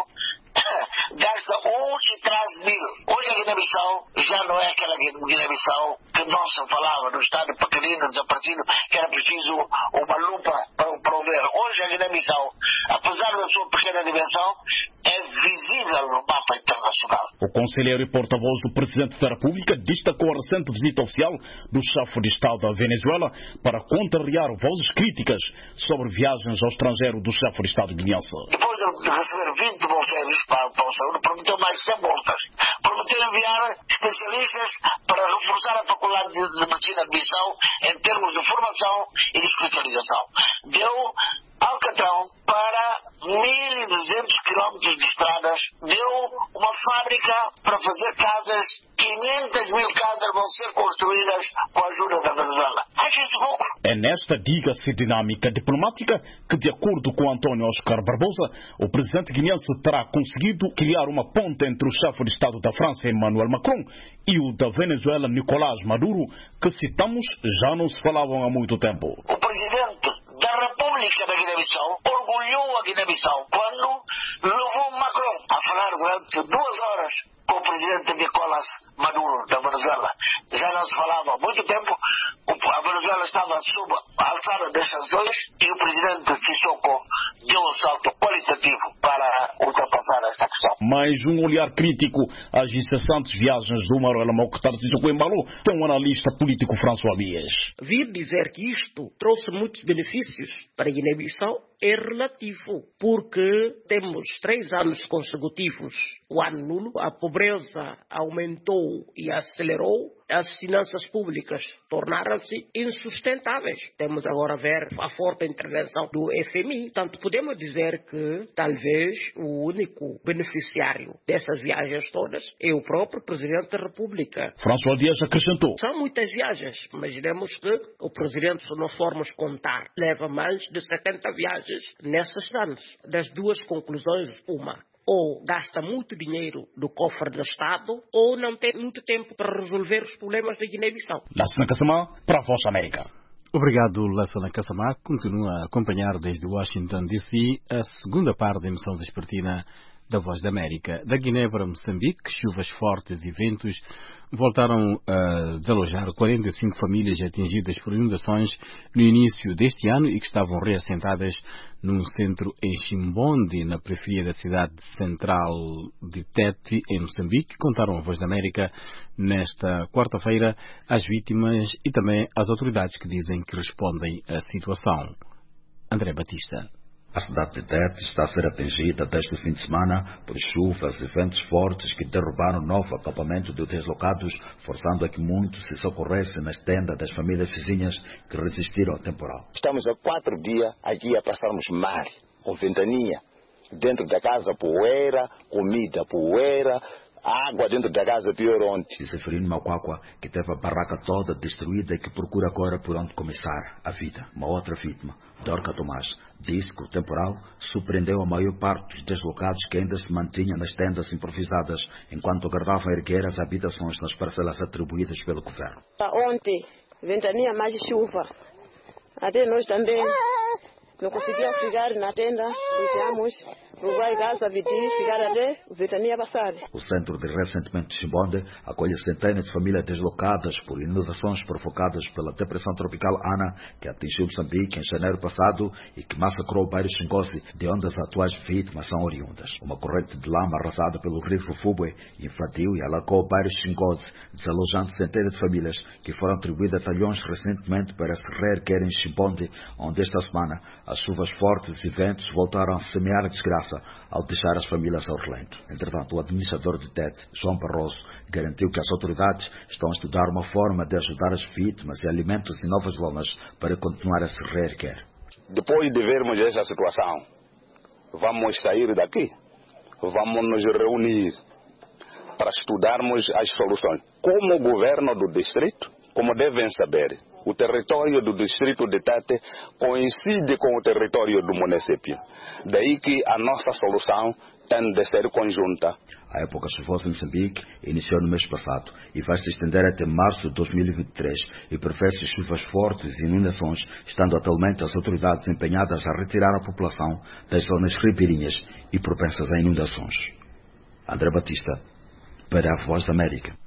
gasta 1 e traz 1000. Hoje a Guiné-Bissau já não é aquela Guiné-Bissau que não se falava no estado pequenino, desaparecido, que era preciso uma lupa para o ver. Hoje a Guiné-Bissau, apesar da sua pequena dimensão, é visível no mapa internacional.
O conselheiro e porta-voz do Presidente da República destacou a recente visita oficial do chefe de Estado da Venezuela para contrariar vozes críticas sobre viagens ao estrangeiro do chefe de Estado guineense.
Depois de receber 20 bolseiros para o saúde, prometeu mais 100 bolsas. Prometeu enviar especialistas para reforçar a faculdade de medicina de Bissau em termos de formação e de especialização. Deu Alcatrão para 1.200 quilómetros de estradas, deu uma fábrica para fazer casas, 500.000 casas vão ser construídas com a ajuda da Venezuela. Acho isso pouco.
É nesta, diga-se, dinâmica diplomática que, de acordo com António Oscar Barbosa, o presidente guineense terá conseguido criar uma ponte entre o chefe de Estado da França, Emmanuel Macron, e o da Venezuela, Nicolás Maduro, que, citamos, já não se falavam há muito tempo.
O presidente da República da Guiné-Bissau orgulhou a Guiné-Bissau quando levou Macron a falar durante 2 horas com o presidente Nicolás Maduro da Venezuela. Já não se falava há muito tempo, a Venezuela estava sob a alçada das sanções e o presidente Sissoko deu um salto qualitativo para ultrapassar esta questão.
Mais um olhar crítico às incessantes viagens do Omar El-Mokhtar Sissoko Embalo tem o analista político François Bies.
Vir dizer que isto trouxe muitos benefícios para a Guiné-Bissau é relativo, porque temos 3 anos consecutivos o ano nulo, a pobreza aumentou e acelerou, as finanças públicas tornaram-se insustentáveis. Temos agora a ver a forte intervenção do FMI. Portanto, podemos dizer que talvez o único beneficiário dessas viagens todas é o próprio Presidente da República.
François Dias acrescentou.
São muitas viagens. Imaginemos que o Presidente, se nós formos contar, leva mais de 70 viagens nesses anos. Das 2 conclusões, uma: ou gasta muito dinheiro do cofre do Estado, ou não tem muito tempo para resolver os problemas da Guiné-Bissau.
Lassana Kassamá, para a Voz da América.
Obrigado, Lassana Kassamá. Continua a acompanhar desde Washington, D.C., a segunda parte da emissão vespertina da Voz da América. Da Guiné para Moçambique, chuvas fortes e ventos voltaram a desalojar 45 famílias atingidas por inundações no início deste ano e que estavam reassentadas num centro em Chimbonde, na periferia da cidade central de Tete, em Moçambique. Contaram a Voz da América nesta quarta-feira às vítimas e também às autoridades que dizem que respondem à situação. André Batista.
A cidade de Tete está a ser atingida desde o fim de semana por chuvas e ventos fortes que derrubaram 9 acampamentos de deslocados, forçando a que muitos se socorressem nas tendas das famílias vizinhas que resistiram ao temporal.
Estamos há 4 dias aqui a passarmos mar, com ventania. Dentro da casa poeira, comida poeira, água dentro da casa pior ontem.
E Seferino Macuacua, que teve a barraca toda destruída e que procura agora por onde começar a vida. Uma outra vítima, Dorca Tomás, disse que o temporal surpreendeu a maior parte dos deslocados que ainda se mantinham nas tendas improvisadas, enquanto aguardavam erguer as habitações nas parcelas atribuídas pelo governo.
Ontem, ventania mais chuva. Até nós também
Não conseguia ficar na tenda, ficamos, roubar casa, ficar até Ventania passar.
O Centro de Reassentamento de Chimbonde acolhe centenas de famílias deslocadas por inundações provocadas pela depressão tropical Ana, que atingiu Moçambique em janeiro passado e que massacrou o bairro Xingozi, de onde as atuais vítimas são oriundas. Uma corrente de lama arrasada pelo rio Fufubwe invadiu e alagou o bairro Xingozi, desalojando centenas de famílias que foram atribuídas a talhões recentemente para se reerguer em Chimbonde, onde esta semana as chuvas fortes e ventos voltaram a semear a desgraça ao deixar as famílias ao relento. Entretanto, o administrador de TET, João Barroso, garantiu que as autoridades estão a estudar uma forma de ajudar as vítimas e alimentos em novas zonas para continuar a se reerguer.
Depois de vermos esta situação, vamos sair daqui, vamos nos reunir para estudarmos as soluções. Como o governo do distrito, como devem saber, o território do distrito de Tete coincide com o território do município. Daí que a nossa solução tem de ser conjunta.
A época chuvosa em Moçambique iniciou no mês passado e vai se estender até março de 2023 e prevê-se chuvas fortes e inundações, estando atualmente as autoridades empenhadas a retirar a população das zonas ribeirinhas e propensas a inundações. André Batista, para a Voz da América.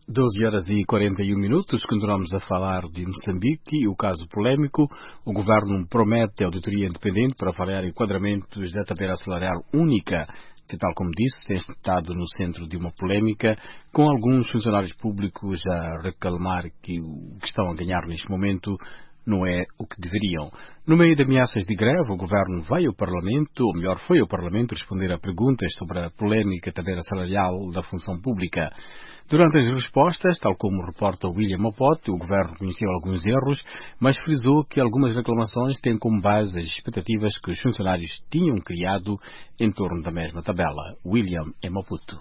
12h41, continuamos a falar de Moçambique e o caso polémico. O governo promete auditoria independente para avaliar enquadramentos da tabela salarial única, que, tal como disse, tem estado no centro de uma polémica, com alguns funcionários públicos a reclamar que o que estão a ganhar neste momento não é o que deveriam. No meio de ameaças de greve, o governo vai ao Parlamento, ou melhor, foi ao Parlamento responder a perguntas sobre a polémica tabela salarial da função pública. Durante as respostas, tal como reporta William Mapote, o governo reconheceu alguns erros, mas frisou que algumas reclamações têm como base as expectativas que os funcionários tinham criado em torno da mesma tabela. William Maputo.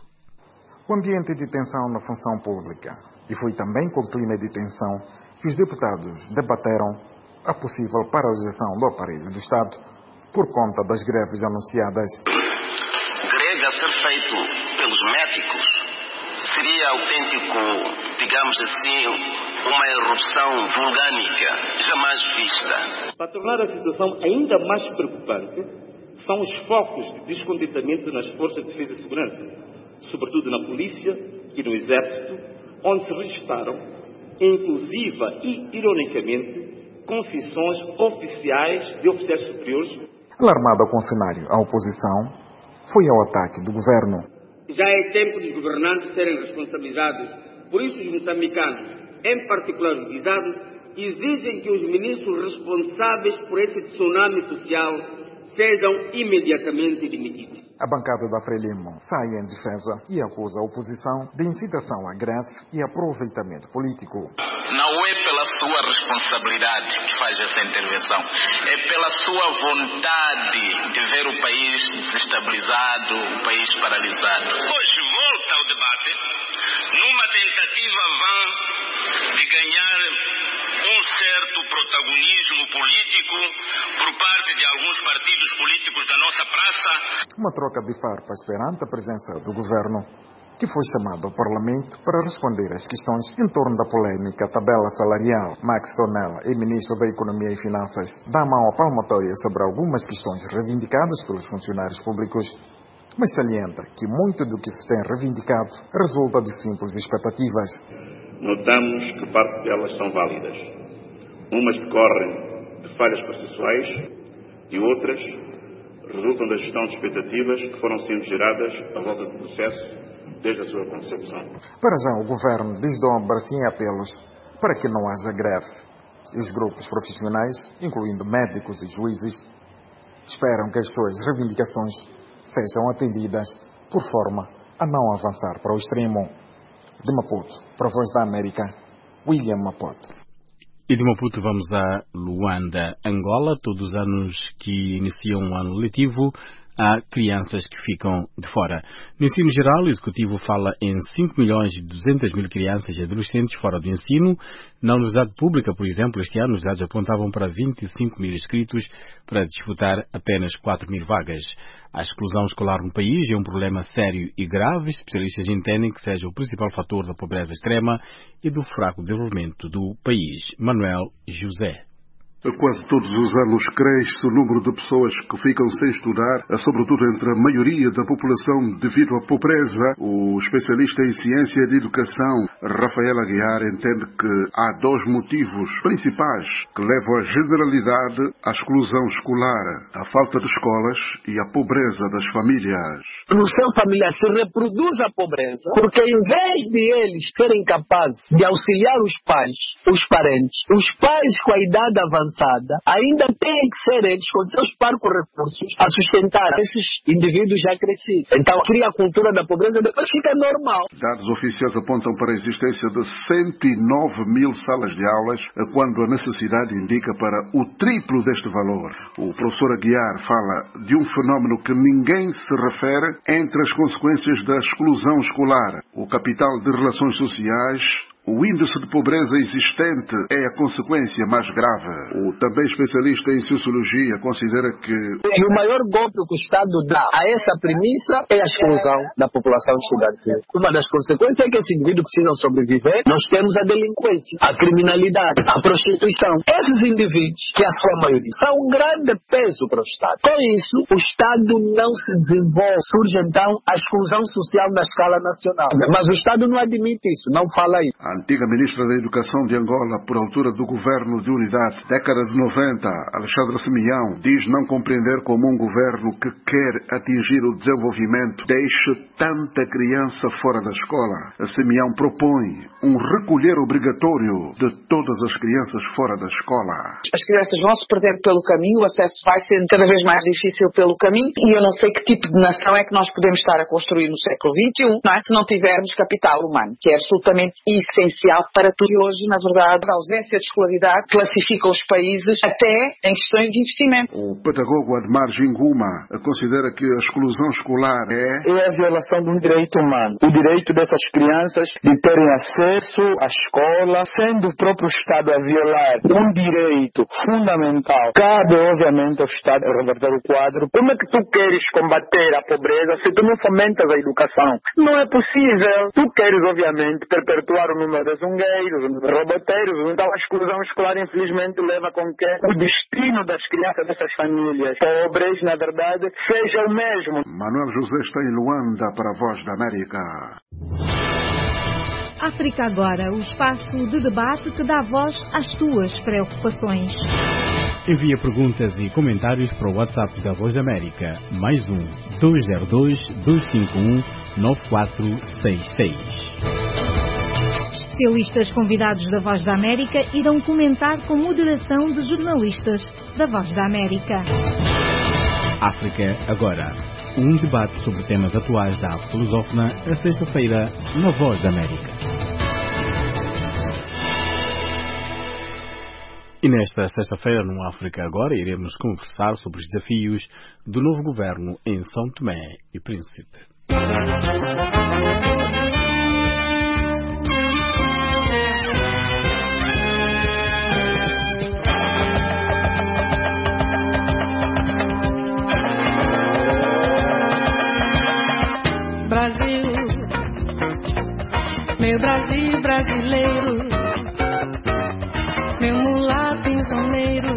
O ambiente de tensão na função pública. E foi também com o clima de tensão que os deputados debateram a possível paralisação do aparelho do Estado por conta das greves anunciadas.
Greve a ser feito pelos médicos seria autêntico, digamos assim, uma erupção vulcânica jamais vista.
Para tornar a situação ainda mais preocupante, são os focos de descontentamento nas forças de defesa e segurança, sobretudo na polícia e no exército, onde se registaram, inclusiva e ironicamente, confissões oficiais de oficiais superiores.
Alarmada com o cenário, a oposição foi ao ataque do governo.
Já é tempo dos governantes serem responsabilizados. Por isso, os moçambicanos, em particular os visados, exigem que os ministros responsáveis por esse tsunami social sejam imediatamente demitidos.
A bancada da Frelimo sai em defesa e acusa a oposição de incitação à greve e aproveitamento político.
Não é pela sua responsabilidade que faz essa intervenção, é pela sua vontade de ver o país desestabilizado, o país paralisado. Hoje volta ao debate numa tentativa vã de ganhar um certo protagonismo político por parte de alguns partidos políticos da nossa praça.
Uma troca de farpas perante a presença do governo, que foi chamado ao Parlamento para responder às questões em torno da polêmica tabela salarial. Max Tornella, ministro da Economia e Finanças, dá mão à palmatória sobre algumas questões reivindicadas pelos funcionários públicos, mas salienta que muito do que se tem reivindicado resulta de simples expectativas.
Notamos que parte delas são válidas. Umas decorrem de falhas processuais e outras resultam da gestão de expectativas que foram sendo geradas à volta do processo desde a sua concepção.
Para já, o governo desdobra-se em apelos para que não haja greve. E os grupos profissionais, incluindo médicos e juízes, esperam que as suas reivindicações sejam atendidas por forma a não avançar para o extremo. De Maputo, para a Voz da América, William Maputo.
E de Maputo vamos a Luanda, Angola. Todos os anos que iniciam um ano letivo, há crianças que ficam de fora. No ensino geral, o Executivo fala em 5.200.000 crianças e adolescentes fora do ensino. Na Universidade Pública, por exemplo, este ano os dados apontavam para 25.000 inscritos para disputar apenas 4.000 vagas. A exclusão escolar no país é um problema sério e grave. Especialistas entendem que seja o principal fator da pobreza extrema e do fraco desenvolvimento do país. Manuel José.
Quase todos os anos cresce o número de pessoas que ficam sem estudar, sobretudo entre a maioria da população devido à pobreza. O especialista em ciência de educação, Rafael Aguiar, entende que há dois motivos principais que levam à generalidade à exclusão escolar: a falta de escolas e a pobreza das famílias.
No seu familiar se reproduz a pobreza, porque em vez de eles serem capazes de auxiliar os pais, os parentes, os pais com a idade avançada, ainda têm que ser eles, com seus parcos recursos, a sustentar esses indivíduos já crescidos. Então, cria a cultura da pobreza e depois fica normal.
Dados oficiais apontam para a existência de 109 mil salas de aulas, quando a necessidade indica para o triplo deste valor. O professor Aguiar fala de um fenómeno que ninguém se refere entre as consequências da exclusão escolar: o capital de relações sociais. O índice de pobreza existente é a consequência mais grave. O também especialista em sociologia considera que...
E o maior golpe que o Estado dá a essa premissa é a exclusão da população estudantil. Uma das consequências é que esses indivíduos precisam sobreviver. Nós temos a delinquência, a criminalidade, a prostituição. Esses indivíduos, que a sua maioria, são um grande peso para o Estado. Com isso, o Estado não se desenvolve. Surge então a exclusão social na escala nacional. Mas o Estado não admite isso, não fala isso.
A antiga ministra da Educação de Angola, por altura do governo de unidade, década de 90, Alexandra Semião, diz não compreender como um governo que quer atingir o desenvolvimento deixe tanta criança fora da escola. A Semião propõe um recolher obrigatório de todas as crianças fora da escola.
As crianças vão se perder pelo caminho, o acesso vai ser cada vez mais difícil pelo caminho, e eu não sei que tipo de nação é que nós podemos estar a construir no século XXI, não é? Se não tivermos capital humano, que é absolutamente essencial para tudo. E hoje, na verdade, a ausência de escolaridade classifica os países até em questões de investimento.
O pedagogo Admar Ginguma considera que a exclusão escolar
é a violação de um direito humano. O direito dessas crianças de terem acesso à escola, sendo o próprio Estado a violar um direito fundamental. Cabe, obviamente, ao Estado reverter o quadro. Como é que tu queres combater a pobreza se tu não fomentas a educação? Não é possível. Tu queres, obviamente, perpetuar o número de zungueiros, roboteiros. Então a exclusão escolar, infelizmente, leva com que o destino das crianças dessas famílias pobres, na verdade, seja o mesmo.
Manuel José está em Luanda para a Voz da América.
África Agora, o espaço de debate que dá voz às tuas preocupações.
Envia perguntas e comentários para o WhatsApp da Voz da América, +1 202 251 9466.
Especialistas convidados da Voz da América irão comentar com moderação de jornalistas da Voz da América.
África Agora, um debate sobre temas atuais da arte lusófona, a sexta-feira, na Voz da América. E nesta sexta-feira, no África Agora, iremos conversar sobre os desafios do novo governo em São Tomé e Príncipe.
Brasil, meu Brasil brasileiro, meu mulato insoneiro,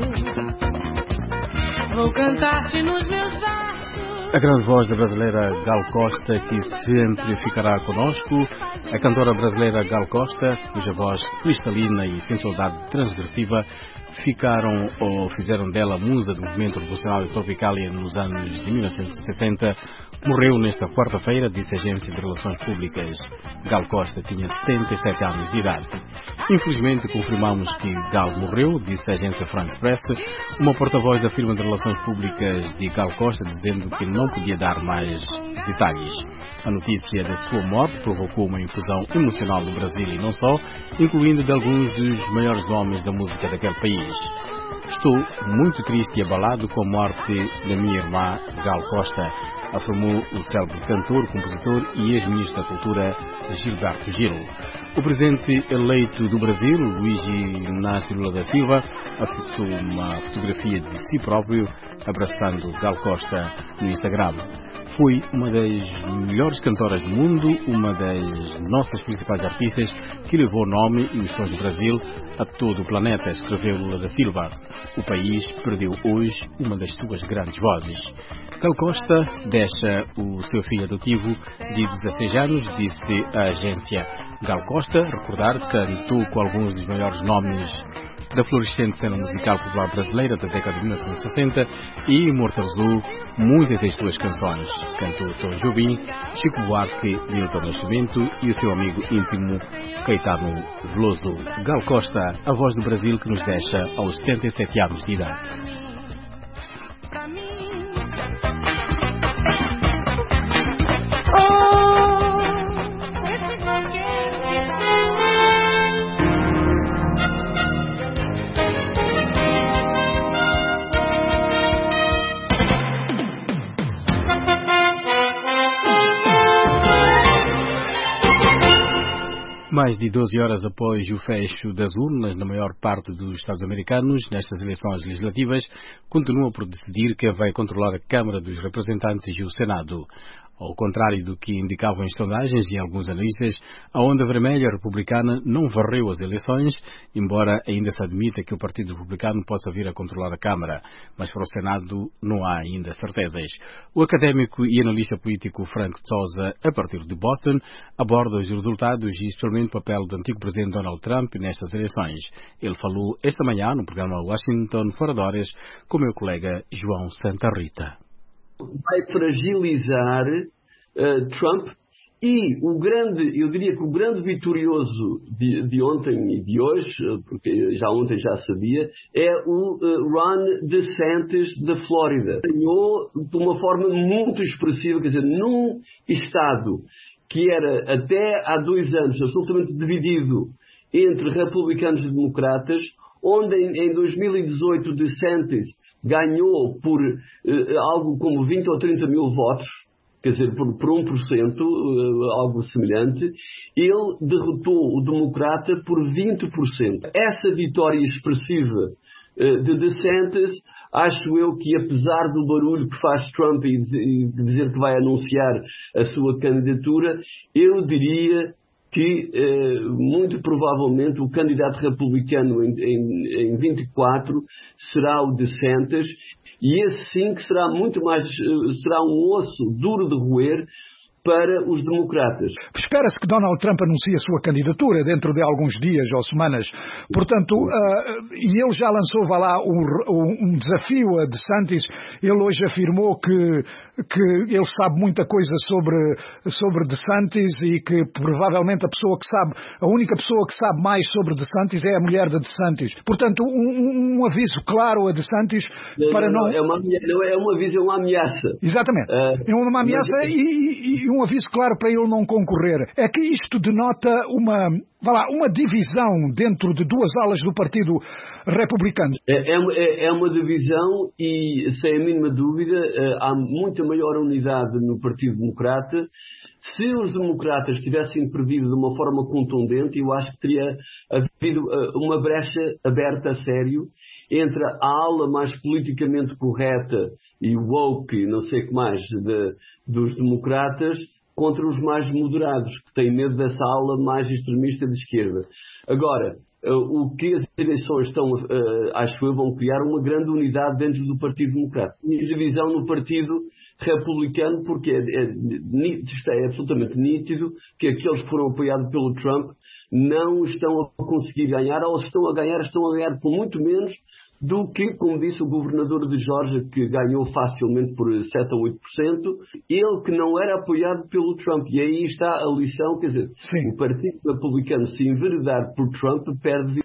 vou cantar-te nos meus versos.
A grande voz da brasileira Gal Costa, que sempre ficará conosco, a cantora brasileira Gal Costa, cuja voz cristalina e sensualidade transgressiva fizeram dela musa do movimento revolucionário e Tropicália nos anos de 1960, morreu nesta quarta-feira, disse a Agência de Relações Públicas. Gal Costa tinha 77 anos de idade. Infelizmente, confirmamos que Gal morreu, disse a agência France Press, uma porta-voz da firma de Relações Públicas de Gal Costa, dizendo que não podia dar mais detalhes. A notícia da sua morte provocou uma infusão emocional no Brasil e não só, incluindo de alguns dos maiores nomes da música daquele país. Estou muito triste e abalado com a morte da minha irmã Gal Costa, afirmou o célebre cantor, compositor e ex-ministro da Cultura Gilberto Gil. O presidente eleito do Brasil, Luiz Inácio Lula da Silva, afixou uma fotografia de si próprio abraçando Gal Costa no Instagram. Foi uma das melhores cantoras do mundo, uma das nossas principais artistas, que levou o nome e os sons do Brasil a todo o planeta, escreveu Lula da Silva. O país perdeu hoje uma das suas grandes vozes. Gal Costa deixa o seu filho adotivo de 16 anos, disse a agência. Gal Costa, recordar, cantou com alguns dos maiores nomes da florescente cena musical popular brasileira da década de 1960 e imortalizou muitas das suas canções. Cantou Tom Jobim, Chico Buarque, Milton Nascimento e o seu amigo íntimo Caetano Veloso. Gal Costa, a voz do Brasil que nos deixa aos 77 anos de idade. Mais de 12 horas após o fecho das urnas na maior parte dos Estados americanos, nestas eleições legislativas, continua por decidir quem vai controlar a Câmara dos Representantes e o Senado. Ao contrário do que indicavam as sondagens e alguns analistas, a onda vermelha republicana não varreu as eleições, embora ainda se admita que o Partido Republicano possa vir a controlar a Câmara, mas para o Senado não há ainda certezas. O académico e analista político Frank Sousa, a partir de Boston, aborda os resultados e especialmente o papel do antigo presidente Donald Trump nestas eleições. Ele falou esta manhã no programa Washington Fora de Horas com o meu colega João Santa Rita.
Vai fragilizar Trump e eu diria que o grande vitorioso de ontem e de hoje, porque já ontem já sabia, é o Ron DeSantis da Flórida. Ganhou de uma forma muito expressiva, quer dizer, num estado que era até há 2 anos absolutamente dividido entre republicanos e democratas, onde em 2018 DeSantis ganhou por algo como 20 ou 30 mil votos, quer dizer, por 1%, algo semelhante. Ele derrotou o democrata por 20%. Essa vitória expressiva de DeSantis, acho eu que apesar do barulho que faz Trump e dizer que vai anunciar a sua candidatura, eu diria que muito provavelmente o candidato republicano em 24 será o DeSantis, e esse sim que será muito mais, será um osso duro de roer para os democratas.
Espera-se que Donald Trump anuncie a sua candidatura dentro de alguns dias ou semanas. Portanto, e ele já lançou, um desafio a DeSantis. Ele hoje afirmou que ele sabe muita coisa sobre DeSantis e que provavelmente a única pessoa que sabe mais sobre DeSantis é a mulher de DeSantis. Portanto, um aviso claro a DeSantis para não...
É um aviso, é uma ameaça.
Exatamente. É uma ameaça e um aviso claro para ele não concorrer. É que isto denota uma divisão dentro de 2 alas do Partido Republicano.
É uma divisão e, sem a mínima dúvida, há muita maior unidade no Partido Democrata. Se os democratas tivessem perdido de uma forma contundente, eu acho que teria havido uma brecha aberta a sério entre a ala mais politicamente correta e woke, não sei o que mais, dos democratas, contra os mais moderados, que têm medo dessa ala mais extremista de esquerda. Agora, o que as eleições acho eu, vão criar uma grande unidade dentro do Partido Democrata. E divisão no Partido Republicano, porque é absolutamente nítido que aqueles que foram apoiados pelo Trump não estão a conseguir ganhar, ou se estão a ganhar por muito menos do que, como disse o governador de Geórgia, que ganhou facilmente por 7 ou 8%, ele que não era apoiado pelo Trump. E aí está a lição, quer dizer, sim, o Partido Republicano, se enveredar por Trump, perde.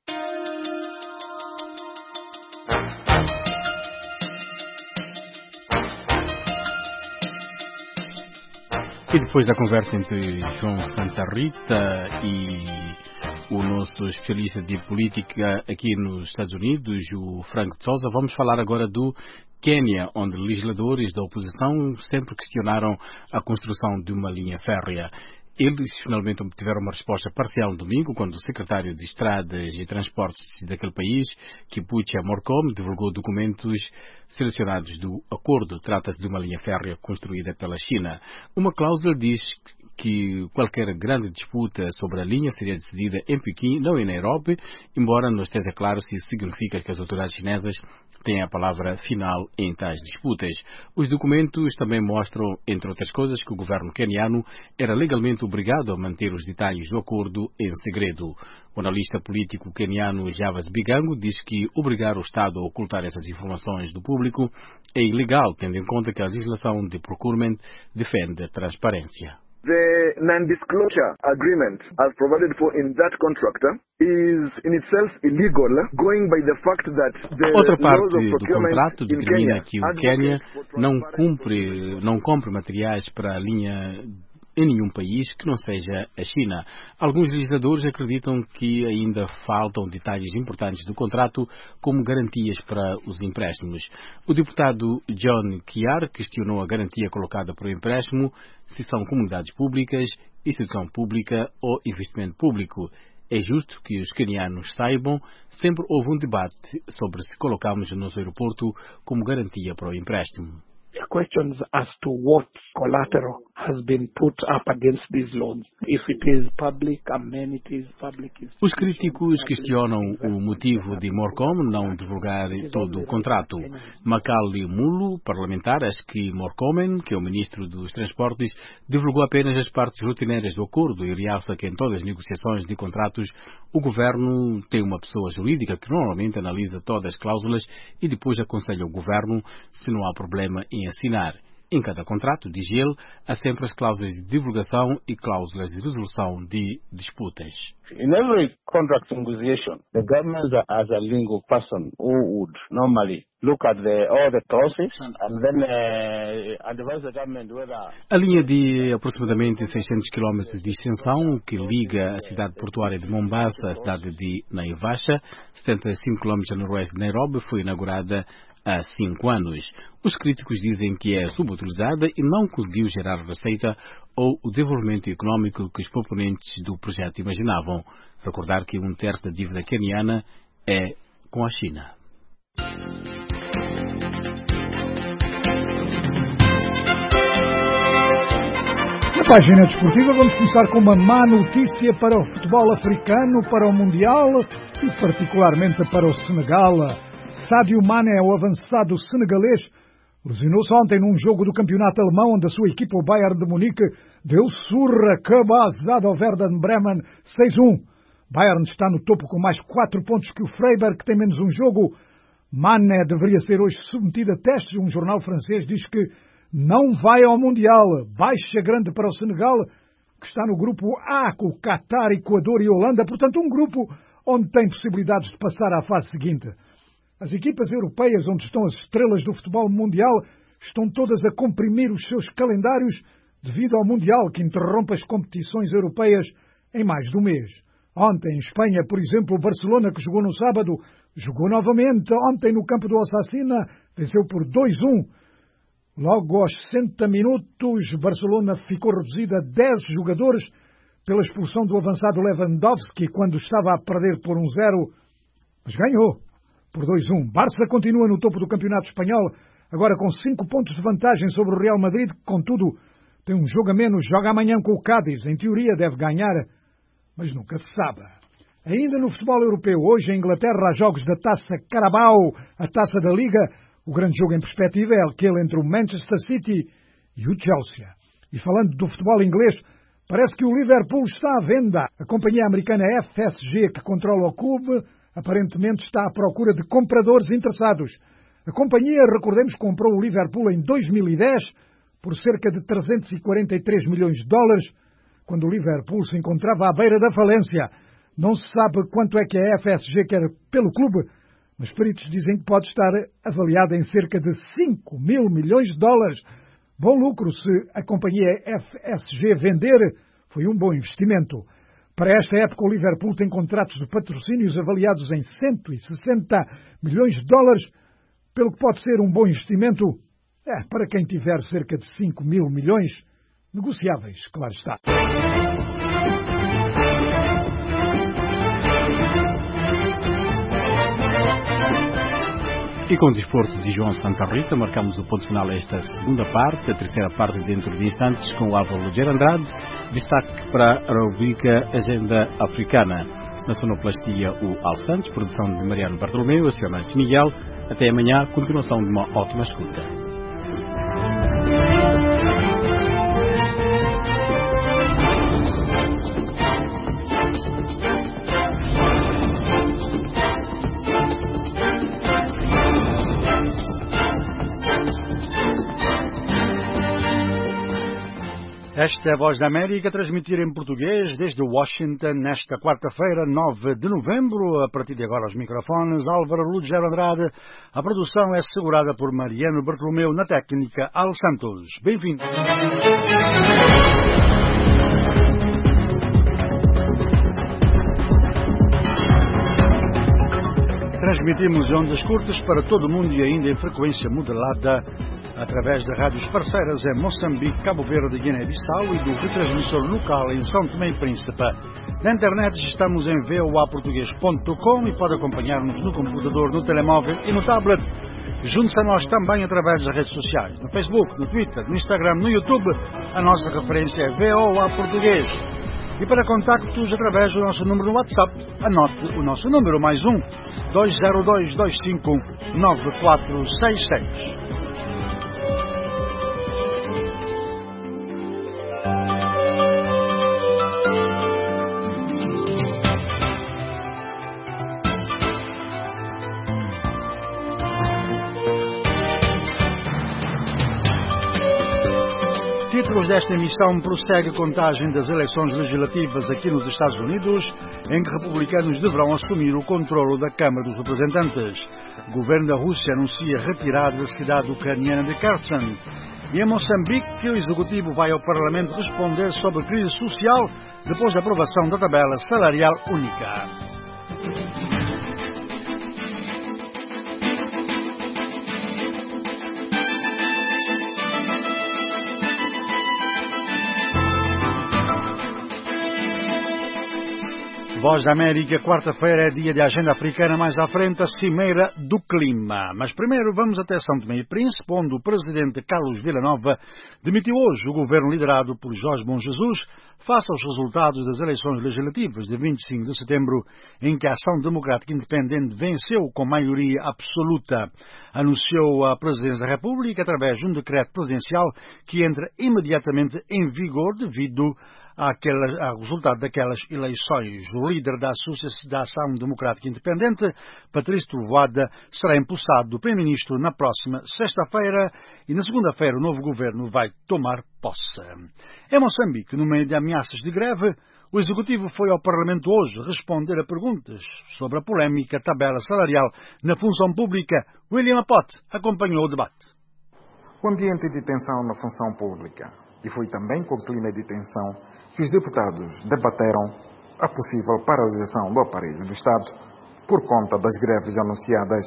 E depois da conversa entre João Santa Rita e o nosso especialista de política aqui nos Estados Unidos, o Frank Sousa, vamos falar agora do Quênia, onde legisladores da oposição sempre questionaram a construção de uma linha férrea. Eles finalmente obtiveram uma resposta parcial no domingo, quando o secretário de Estradas e Transportes daquele país, Kipucha Morcom, divulgou documentos selecionados do acordo. Trata-se de uma linha férrea construída pela China. Uma cláusula diz que qualquer grande disputa sobre a linha seria decidida em Pequim, não em Nairobi, embora não esteja claro se isso significa que as autoridades chinesas têm a palavra final em tais disputas. Os documentos também mostram, entre outras coisas, que o governo queniano era legalmente obrigado a manter os detalhes do acordo em segredo. O analista político queniano Javas Bigango diz que obrigar o Estado a ocultar essas informações do público é ilegal, tendo em conta que a legislação de procurement defende a transparência.
The non-disclosure agreement, as provided for in that contract, is in itself illegal, going by the fact that the
Outra parte
laws of
do contrato
procurement in
determina
Kenya
que o Quênia não compre materiais para a linha em nenhum país que não seja a China. Alguns legisladores acreditam que ainda faltam detalhes importantes do contrato, como garantias para os empréstimos. O deputado John Kiar questionou a garantia colocada para o empréstimo, se são comunidades públicas, instituição pública ou investimento público. É justo que os quenianos saibam, sempre houve um debate sobre se colocamos o nosso aeroporto como garantia para o empréstimo.
Questions as to what collateral has been put up against these loans. If it is public amenities, public...
Os críticos questionam o motivo de Morcom não divulgar todo o contrato. Macaulay Mulu, parlamentar, acha que Morcomen, que é o ministro dos Transportes, divulgou apenas as partes rotineiras do acordo e realça que em todas as negociações de contratos o governo tem uma pessoa jurídica que normalmente analisa todas as cláusulas e depois aconselha o governo se não há problema em assinar. Em cada contrato, diz ele, há sempre as cláusulas de divulgação e cláusulas de resolução de disputas.
In every contract negotiation, the government as a legal person who would normally look at all the clauses and then advise the government whether...
A linha de aproximadamente 600 km de extensão que liga a cidade portuária de Mombasa à cidade de Naivasha, 75 km a noroeste de Nairobi, foi inaugurada há 5 anos. Os críticos dizem que é subutilizada e não conseguiu gerar receita ou o desenvolvimento económico que os proponentes do projeto imaginavam. Recordar que 1/3 da dívida queniana é com a China.
Na página desportiva vamos começar com uma má notícia para o futebol africano, para o Mundial e particularmente para o Senegal. Sadio Mané, o avançado senegalês, lesionou-se ontem num jogo do campeonato alemão onde a sua equipa, o Bayern de Munique, deu surra cabazada ao Werder Bremen 6-1. Bayern está no topo com mais 4 pontos que o Freiburg, que tem menos um jogo. Mané deveria ser hoje submetido a testes. Um jornal francês diz que não vai ao Mundial. Baixa grande para o Senegal, que está no grupo A com o Qatar, Equador e Holanda. Portanto, um grupo onde tem possibilidades de passar à fase seguinte. As equipas europeias, onde estão as estrelas do futebol mundial, estão todas a comprimir os seus calendários devido ao Mundial, que interrompe as competições europeias em mais de um mês. Ontem, em Espanha, por exemplo, o Barcelona, que jogou no sábado, jogou novamente. Ontem, no campo do Osasuna, venceu por 2-1. Logo aos 60 minutos, Barcelona ficou reduzido a 10 jogadores pela expulsão do avançado Lewandowski, quando estava a perder por 1-0, mas ganhou por 2-1. Barça continua no topo do campeonato espanhol, agora com 5 pontos de vantagem sobre o Real Madrid, que, contudo, tem um jogo a menos, joga amanhã com o Cádiz. Em teoria deve ganhar, mas nunca se sabe. Ainda no futebol europeu, hoje em Inglaterra há jogos da Taça Carabao, a Taça da Liga. O grande jogo em perspectiva é aquele entre o Manchester City e o Chelsea. E falando do futebol inglês, parece que o Liverpool está à venda. A companhia americana FSG, que controla o clube, aparentemente está à procura de compradores interessados. A companhia, recordemos, comprou o Liverpool em 2010 por cerca de 343 milhões de dólares, quando o Liverpool se encontrava à beira da falência. Não se sabe quanto é que a FSG quer pelo clube, mas peritos dizem que pode estar avaliada em cerca de 5 mil milhões de dólares. Bom lucro se a companhia FSG vender, foi um bom investimento. Para esta época, o Liverpool tem contratos de patrocínios avaliados em 160 milhões de dólares, pelo que pode ser um bom investimento para quem tiver cerca de 5 mil milhões negociáveis, claro está.
E com o desporto de João Santa Rita, marcamos o ponto final a esta segunda parte, a terceira parte dentro de instantes, com o Álvaro Lugero Andrade. Destaque para a rubrica Agenda Africana. Na sonoplastia, o Al Santos, produção de Mariano Bartolomeu, a senhora Nancy Miguel. Até amanhã, continuação de uma ótima escuta.
Esta é a Voz da América, a transmitir em português desde Washington, nesta quarta-feira, 9 de novembro. A partir de agora, os microfones, Álvaro Lugero Andrade. A produção é assegurada por Mariano Bartolomeu, na técnica, Al Santos. Bem-vindo. Transmitimos ondas curtas para todo o mundo e ainda em frequência modulada através de rádios parceiras em Moçambique, Cabo Verde, Guiné-Bissau e do retransmissor local em São Tomé e Príncipe. Na internet estamos em voaportugues.com e pode acompanhar-nos no computador, no telemóvel e no tablet. Junte-se a nós também através das redes sociais, no Facebook, no Twitter, no Instagram, no YouTube. A nossa referência é VOA Português. E para contactos através do nosso número no WhatsApp, anote o nosso número, mais 202259466. Títulos desta emissão: prossegue a contagem das eleições legislativas aqui nos Estados Unidos, em que republicanos deverão assumir o controlo da Câmara dos Representantes. O governo da Rússia anuncia retirada da cidade ucraniana de Kherson. E em Moçambique, o Executivo vai ao Parlamento responder sobre a crise social depois da aprovação da tabela salarial única. Voz da América, quarta-feira é dia de agenda africana, mais à frente a Cimeira do Clima. Mas primeiro vamos até São Tomé e Príncipe, onde o presidente Carlos Villanova demitiu hoje o governo liderado por Jorge Bom Jesus, face aos resultados das eleições legislativas de 25 de setembro, em que a Ação Democrática Independente venceu com maioria absoluta. Anunciou a Presidência da República através de um decreto presidencial que entra imediatamente em vigor devido ao resultado daquelas eleições. O líder da Ação Democrática Independente, Patrício Trovoada, será empossado do Primeiro-Ministro na próxima sexta-feira e na segunda-feira o novo governo vai tomar posse. Em Moçambique, no meio de ameaças de greve, o Executivo foi ao Parlamento hoje responder a perguntas sobre a polémica tabela salarial na função pública. William Apote acompanhou o debate.
O ambiente de tensão na função pública. E foi também com o clima de tensão que os deputados debateram a possível paralisação do aparelho do Estado por conta das greves anunciadas.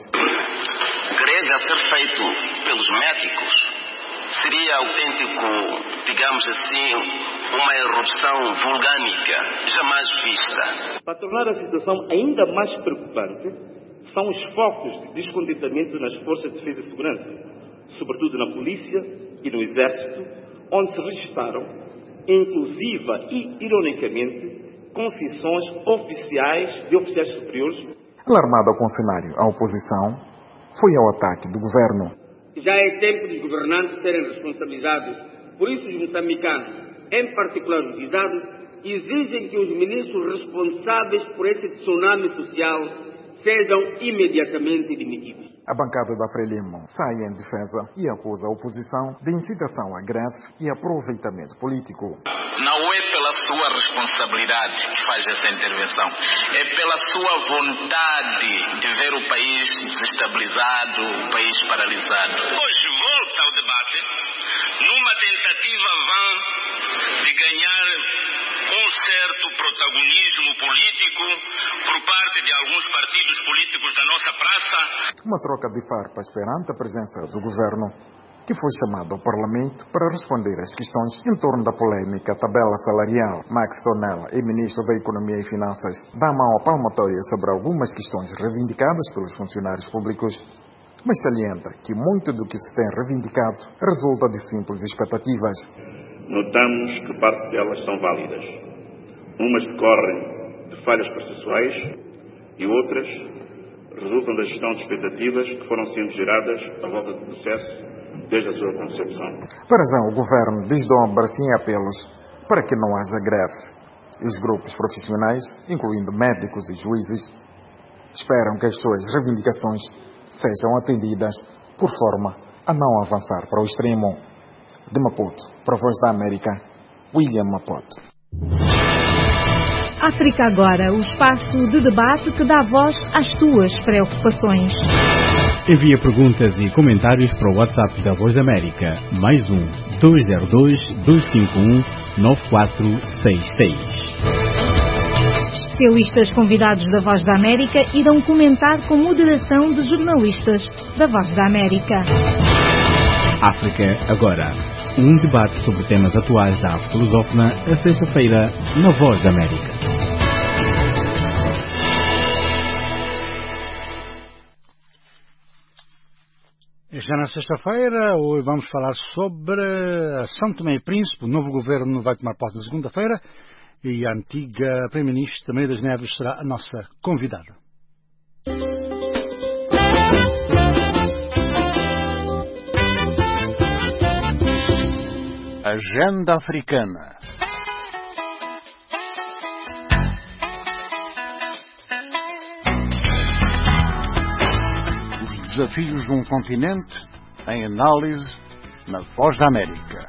Greve a ser feito pelos médicos seria autêntico, digamos assim, uma erupção vulcânica jamais vista.
Para tornar a situação ainda mais preocupante, são os focos de descontentamento nas forças de defesa e segurança, sobretudo na polícia e no exército, onde se registaram, inclusiva e ironicamente, confissões oficiais de oficiais superiores.
Alarmada com o cenário, a oposição foi ao ataque do governo.
Já é tempo dos governantes serem responsabilizados. Por isso, os moçambicanos, em particular os visados, exigem que os ministros responsáveis por esse tsunami social sejam imediatamente demitidos.
A bancada da Frelimo sai em defesa e acusa a oposição de incitação à greve e aproveitamento político.
Não é pela sua responsabilidade que faz essa intervenção, é pela sua vontade de ver o país desestabilizado, o país paralisado. Hoje volta ao debate numa tentativa vã de ganhar um certo protagonismo político por parte de alguns partidos políticos da nossa praça.
Uma troca de farpas perante a presença do governo que foi chamado ao Parlamento para responder às questões em torno da polêmica tabela salarial. Max Tonella, ministro da Economia e Finanças, dá mão à palmatória sobre algumas questões reivindicadas pelos funcionários públicos, mas salienta que muito do que se tem reivindicado resulta de simples expectativas.
Notamos que parte delas são válidas. Umas decorrem de falhas processuais e outras resultam da gestão de expectativas que foram sendo geradas à volta do processo desde a sua concepção.
Para já, o Governo desdobra-se em apelos para que não haja greve. E os grupos profissionais, incluindo médicos e juízes, esperam que as suas reivindicações sejam atendidas por forma a não avançar para o extremo. De Maputo, para a Voz da América, William Maputo.
África Agora, o espaço de debate que dá voz às tuas preocupações.
Envia perguntas e comentários para o WhatsApp da Voz da América, +1 202 251 9466.
Especialistas convidados da Voz da América irão comentar com moderação de jornalistas da Voz da América.
África Agora, um debate sobre temas atuais da África lusófona, a sexta-feira, na Voz da América.
Já na sexta-feira, hoje vamos falar sobre São Tomé e Príncipe. O novo governo vai tomar posse na segunda-feira e a antiga Primeira-Ministra Maria das Neves será a nossa convidada.
Agenda Africana. Desafios de um continente em análise na Voz da América.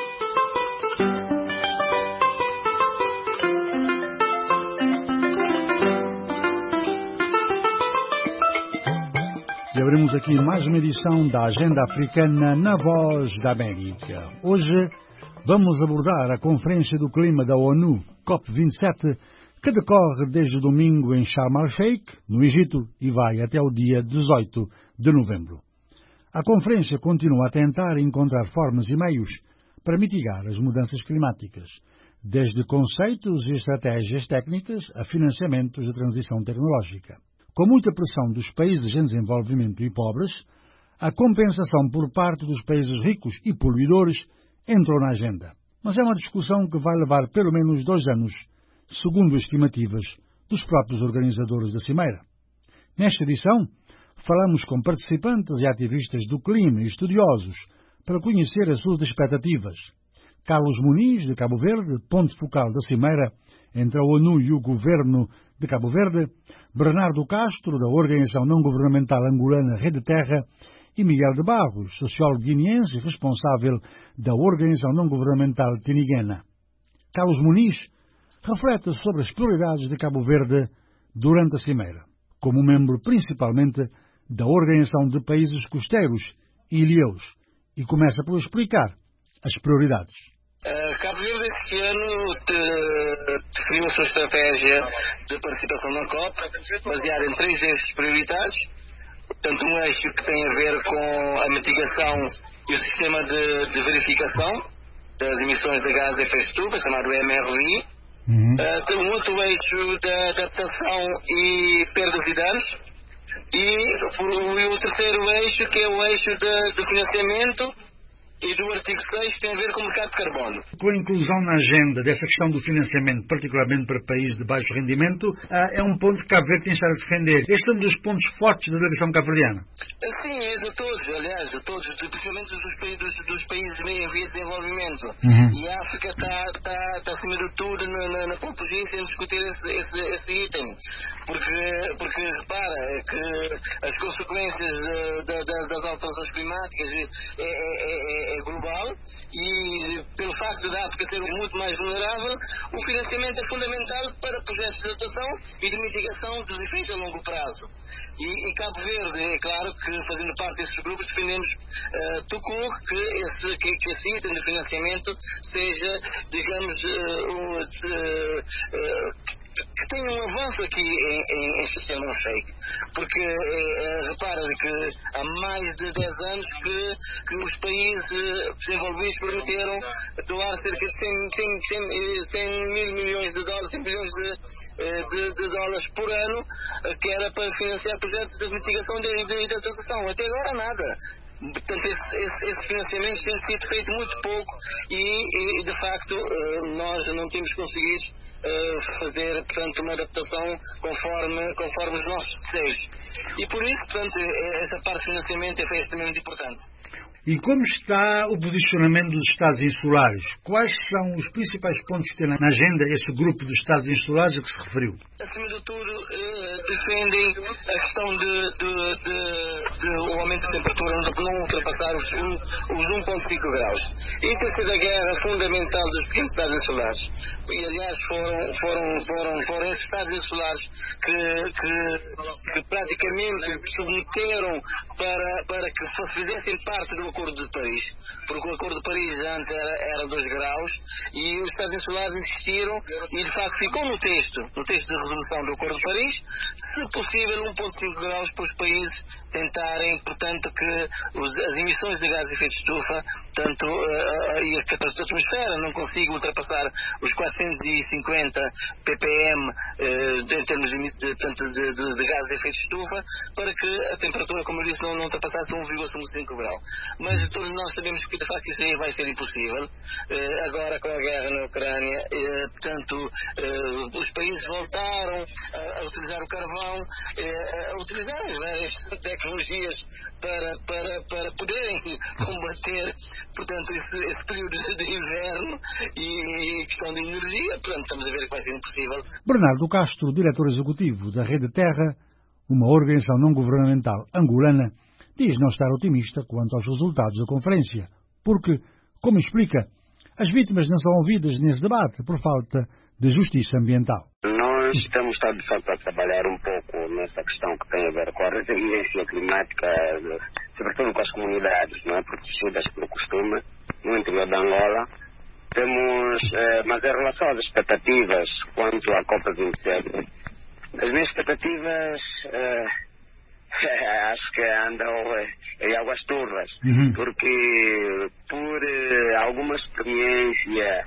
E abrimos aqui mais uma edição da Agenda Africana na Voz da América. Hoje vamos abordar a Conferência do Clima da ONU, COP27, que decorre desde domingo em Sharm el-Sheikh, no Egito, e vai até o dia 18 de novembro. A conferência continua a tentar encontrar formas e meios para mitigar as mudanças climáticas, desde conceitos e estratégias técnicas a financiamentos de transição tecnológica. Com muita pressão dos países em desenvolvimento e pobres, a compensação por parte dos países ricos e poluidores entrou na agenda. Mas é uma discussão que vai levar pelo menos 2 anos, segundo estimativas dos próprios organizadores da Cimeira. Nesta edição, falamos com participantes e ativistas do clima e estudiosos para conhecer as suas expectativas. Carlos Muniz, de Cabo Verde, ponto focal da Cimeira entre a ONU e o governo de Cabo Verde, Bernardo Castro, da organização não-governamental angolana Rede Terra, e Miguel de Barros, sociólogo guineense e responsável da organização não-governamental Tiniguena. Carlos Muniz reflete sobre as prioridades de Cabo Verde durante a Cimeira, como membro principalmente da Organização de Países Costeiros e Ilhéus, e começa por explicar as prioridades.
Cabo Verde este ano definiu a sua estratégia de participação na COP, baseada em 3 eixos prioritários. Portanto, um eixo que tem a ver com a mitigação e o sistema de verificação das emissões de gás de efeito estufa, chamado MRV. Tem um outro eixo da adaptação e perdas de danos. E o terceiro eixo, que é o eixo do financiamento e do artigo 6, que tem a ver com o mercado de carbono.
Com a inclusão na agenda dessa questão do financiamento, particularmente para países de baixo rendimento, é um ponto que Cabo Verde tem estado a defender. Este é um dos pontos fortes da delegação cabo-verdiana.
Sim, é de todos, aliás, de todos, principalmente dos países em via de desenvolvimento. E a África está acima de tudo na pole position em discutir esse item. Porque repara que as consequências das alterações climáticas é global, e pelo facto da África ser muito mais vulnerável, o financiamento é fundamental para projetos de adaptação e de mitigação dos efeitos a longo prazo. E Cabo Verde, é claro que fazendo parte desses grupos, defendemos que esse item de financiamento seja, digamos, tem um avanço aqui em Sharm el-Sheikh, porque repara que há mais de 10 anos que os países desenvolvidos prometeram doar cerca de 100 mil milhões de dólares, 100 bilhões de dólares por ano, que era para financiar projetos de mitigação e de transição. Até agora nada. Portanto, esse financiamento tem sido feito muito pouco e de facto nós não temos conseguido fazer, portanto, uma adaptação conforme os nossos desejos. E por isso, portanto, essa parte de financiamento é extremamente importante.
E como está o posicionamento dos Estados insulares? Quais são os principais pontos que tem na agenda esse grupo dos Estados insulares a que se referiu?
Acima de tudo, defendem a questão do aumento da temperatura não ultrapassar os 1,5 graus. E tem sido a guerra fundamental dos pequenos Estados insulares. E, aliás, foram esses Estados insulares que praticamente submeteram para que fizessem parte do Acordo de Paris, porque o Acordo de Paris antes era 2 graus e os Estados insulares insistiram e de facto ficou no texto de resolução do Acordo de Paris, se possível 1,5 graus para os países tentarem, portanto, que as emissões de gases de efeito de estufa e a atmosfera não consigam ultrapassar os 450 ppm em termos de gases de efeito de estufa, para que a temperatura, como eu disse, não ultrapassasse 1,5 grau. Mas todos nós sabemos que de facto isso aí vai ser impossível. Agora com a guerra na Ucrânia, portanto, os países voltaram a utilizar o carvão, a utilizar as várias tecnologias para poderem combater, portanto, esse período de inverno e questão de energia. Portanto, estamos a ver que vai ser impossível.
Bernardo Castro, diretor executivo da Rede Terra, uma organização não governamental angolana, diz não estar otimista quanto aos resultados da conferência, porque, como explica, as vítimas não são ouvidas nesse debate por falta de justiça ambiental.
Nós temos estado, de facto, a trabalhar um pouco nessa questão que tem a ver com a resiliência climática, sobretudo com as comunidades, não é, protegidas pelo costume, no interior da Angola. Temos, mas em relação às expectativas quanto à COP27, as minhas expectativas acho que andam em águas turvas, porque por alguma experiência,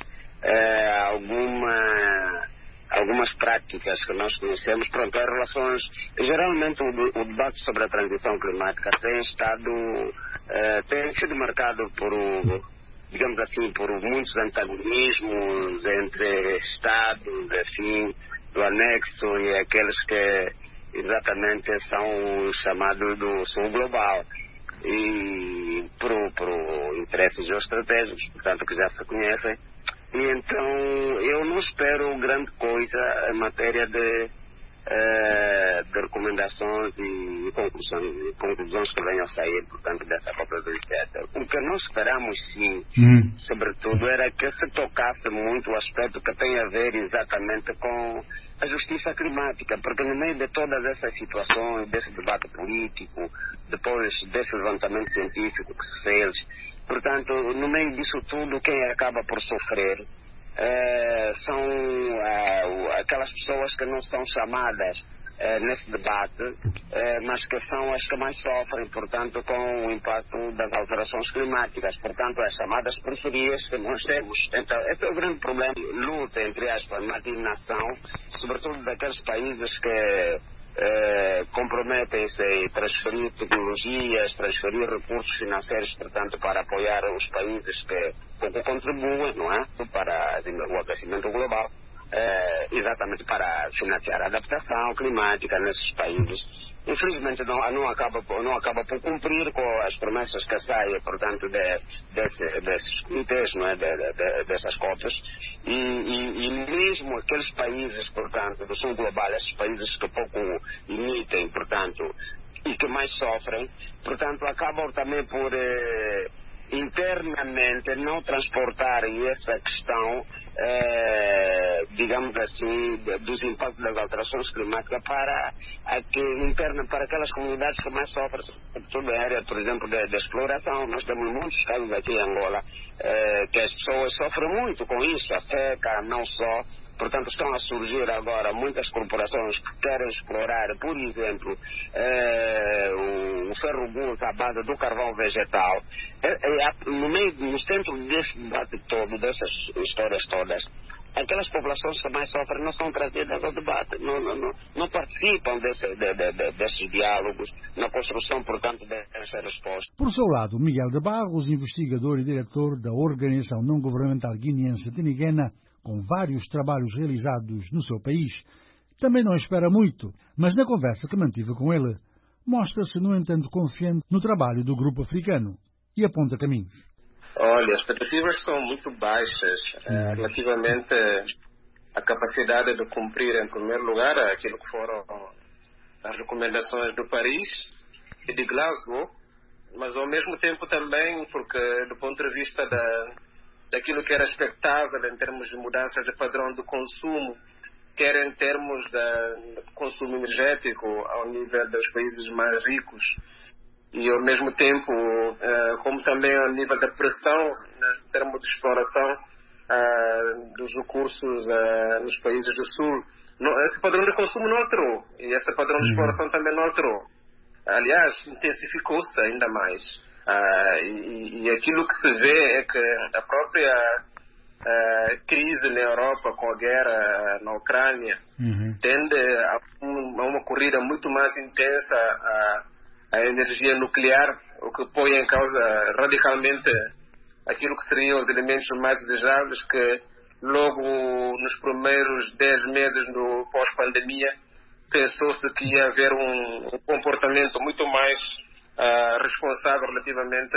algumas práticas que nós conhecemos, pronto, as relações, geralmente o debate sobre a transição climática tem sido marcado por, digamos assim, por muitos antagonismos entre Estados, assim, do anexo e aqueles que exatamente são os chamados do sul global e por interesses geoestratégicos, portanto, que já se conhecem. E então eu não espero grande coisa em matéria de recomendações e conclusões que venham a sair, portanto, dessa COP27. O que nós esperamos, sim, sobretudo, era que se tocasse muito o aspecto que tem a ver exatamente com a justiça climática, porque no meio de todas essas situações, desse debate político, depois desse levantamento científico que se fez, portanto, no meio disso tudo, quem acaba por sofrer são aquelas pessoas que não são chamadas nesse debate, mas que são as que mais sofrem, portanto, com o impacto das alterações climáticas, portanto, as chamadas periferias que nós temos. Então, esse é o grande problema, luta, entre aspas, na nação, sobretudo daqueles países que comprometem-se em transferir tecnologias, transferir recursos financeiros, portanto, para apoiar os países que pouco contribuem, não é? Para o aquecimento global, exatamente para financiar a adaptação climática nesses países. Infelizmente não acaba por cumprir com as promessas que saem, portanto, desses comitês, não é? Dessas cotas, e mesmo aqueles países, portanto, do sul global, esses países que pouco emitem, portanto, e que mais sofrem, portanto, acabam também por internamente não transportarem essa questão, digamos assim, dos impactos das alterações climáticas para aquelas comunidades que mais sofrem, sobretudo na área, por exemplo, de exploração. Nós temos muitos casos aqui em Angola que as pessoas sofrem muito com isso, a seca, não só Portanto, estão a surgir agora muitas corporações que querem explorar, por exemplo, o ferro-guto à base do carvão vegetal. No centro desse debate todo, dessas histórias todas, aquelas populações que mais sofrem não são trazidas ao debate, não participam desses diálogos, na construção, portanto, dessa resposta.
Por seu lado, Miguel de Barros, investigador e diretor da organização não-governamental guineense Tiniguena, com vários trabalhos realizados no seu país, também não espera muito, mas na conversa que mantive com ele, mostra-se, no entanto, confiante no trabalho do grupo africano e aponta caminhos.
Olha, as expectativas são muito baixas relativamente à capacidade de cumprir, em primeiro lugar, aquilo que foram as recomendações do Paris e de Glasgow, mas ao mesmo tempo também porque, do ponto de vista daquilo que era expectável em termos de mudanças de padrão de consumo, quer em termos de consumo energético ao nível dos países mais ricos, e ao mesmo tempo, como também ao nível da pressão, em termos de exploração dos recursos nos países do Sul, esse padrão de consumo não alterou, e esse padrão de exploração também não alterou. Aliás, intensificou-se ainda mais. E aquilo que se vê é que a própria crise na Europa com a guerra na Ucrânia tende a uma corrida muito mais intensa à energia nuclear, o que põe em causa radicalmente aquilo que seriam os elementos mais desejáveis, que logo nos primeiros 10 meses do pós-pandemia pensou-se que ia haver um comportamento muito mais responsável relativamente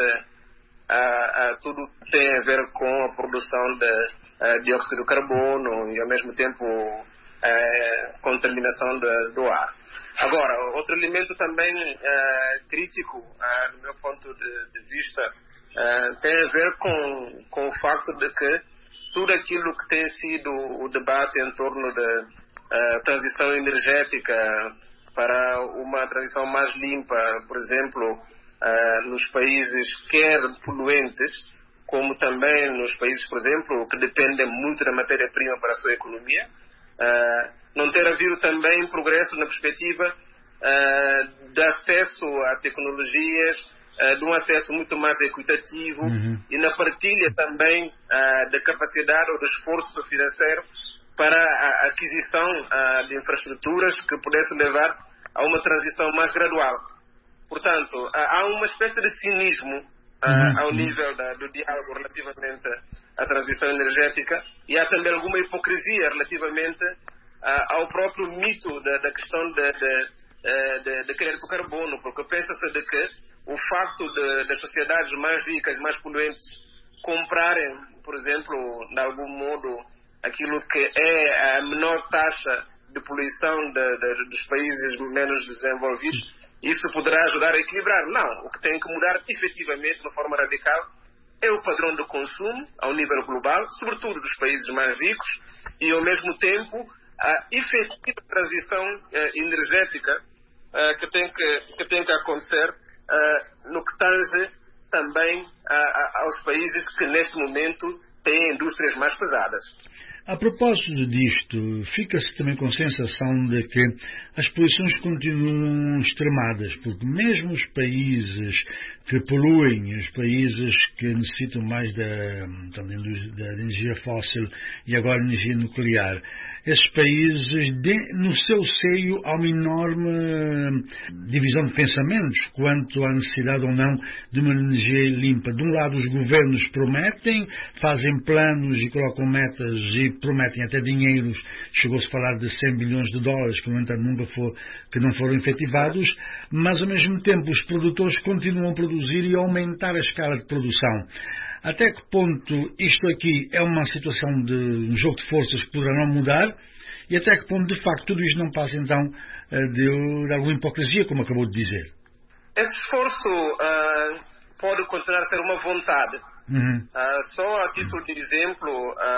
a tudo que tem a ver com a produção de dióxido de carbono e ao mesmo tempo contaminação do ar. Agora, outro elemento também crítico, do meu ponto de vista, tem a ver com o facto de que tudo aquilo que tem sido o debate em torno da transição energética para uma transição mais limpa, por exemplo, nos países quer poluentes, como também nos países, por exemplo, que dependem muito da matéria-prima para a sua economia, não ter havido também progresso na perspectiva de acesso a tecnologias, de um acesso muito mais equitativo e na partilha também da capacidade ou do esforço financeiro para a aquisição de infraestruturas que pudesse levar a uma transição mais gradual. Portanto, há uma espécie de cinismo ao nível do diálogo relativamente à transição energética, e há também alguma hipocrisia relativamente ao próprio mito da questão de crédito do carbono, porque pensa-se de que o facto das sociedades mais ricas, mais poluentes, comprarem, por exemplo, de algum modo, aquilo que é a menor taxa de poluição dos países menos desenvolvidos, isso poderá ajudar a equilibrar. Não, o que tem que mudar efetivamente, de uma forma radical, é o padrão de consumo ao nível global, sobretudo dos países mais ricos, e ao mesmo tempo a efetiva transição energética que tem que acontecer no que tange também aos países que neste momento têm indústrias mais pesadas.
A propósito disto, fica-se também com a sensação de que as poluições continuam extremadas, porque mesmo os países que poluem, os países que necessitam mais da energia fóssil e agora energia nuclear, esses países, no seu seio, há uma enorme divisão de pensamentos quanto à necessidade ou não de uma energia limpa. De um lado, os governos prometem, fazem planos e colocam metas e prometem até dinheiros. Chegou-se a falar de 100 bilhões de dólares, que no entanto que não foram efetivados, mas ao mesmo tempo os produtores continuam a produzir e a aumentar a escala de produção. Até que ponto isto aqui é uma situação de um jogo de forças que poderá não mudar, e até que ponto de facto tudo isto não passa então de alguma hipocrisia, como acabou de dizer?
Esse esforço pode continuar a ser uma vontade. Só a título de exemplo,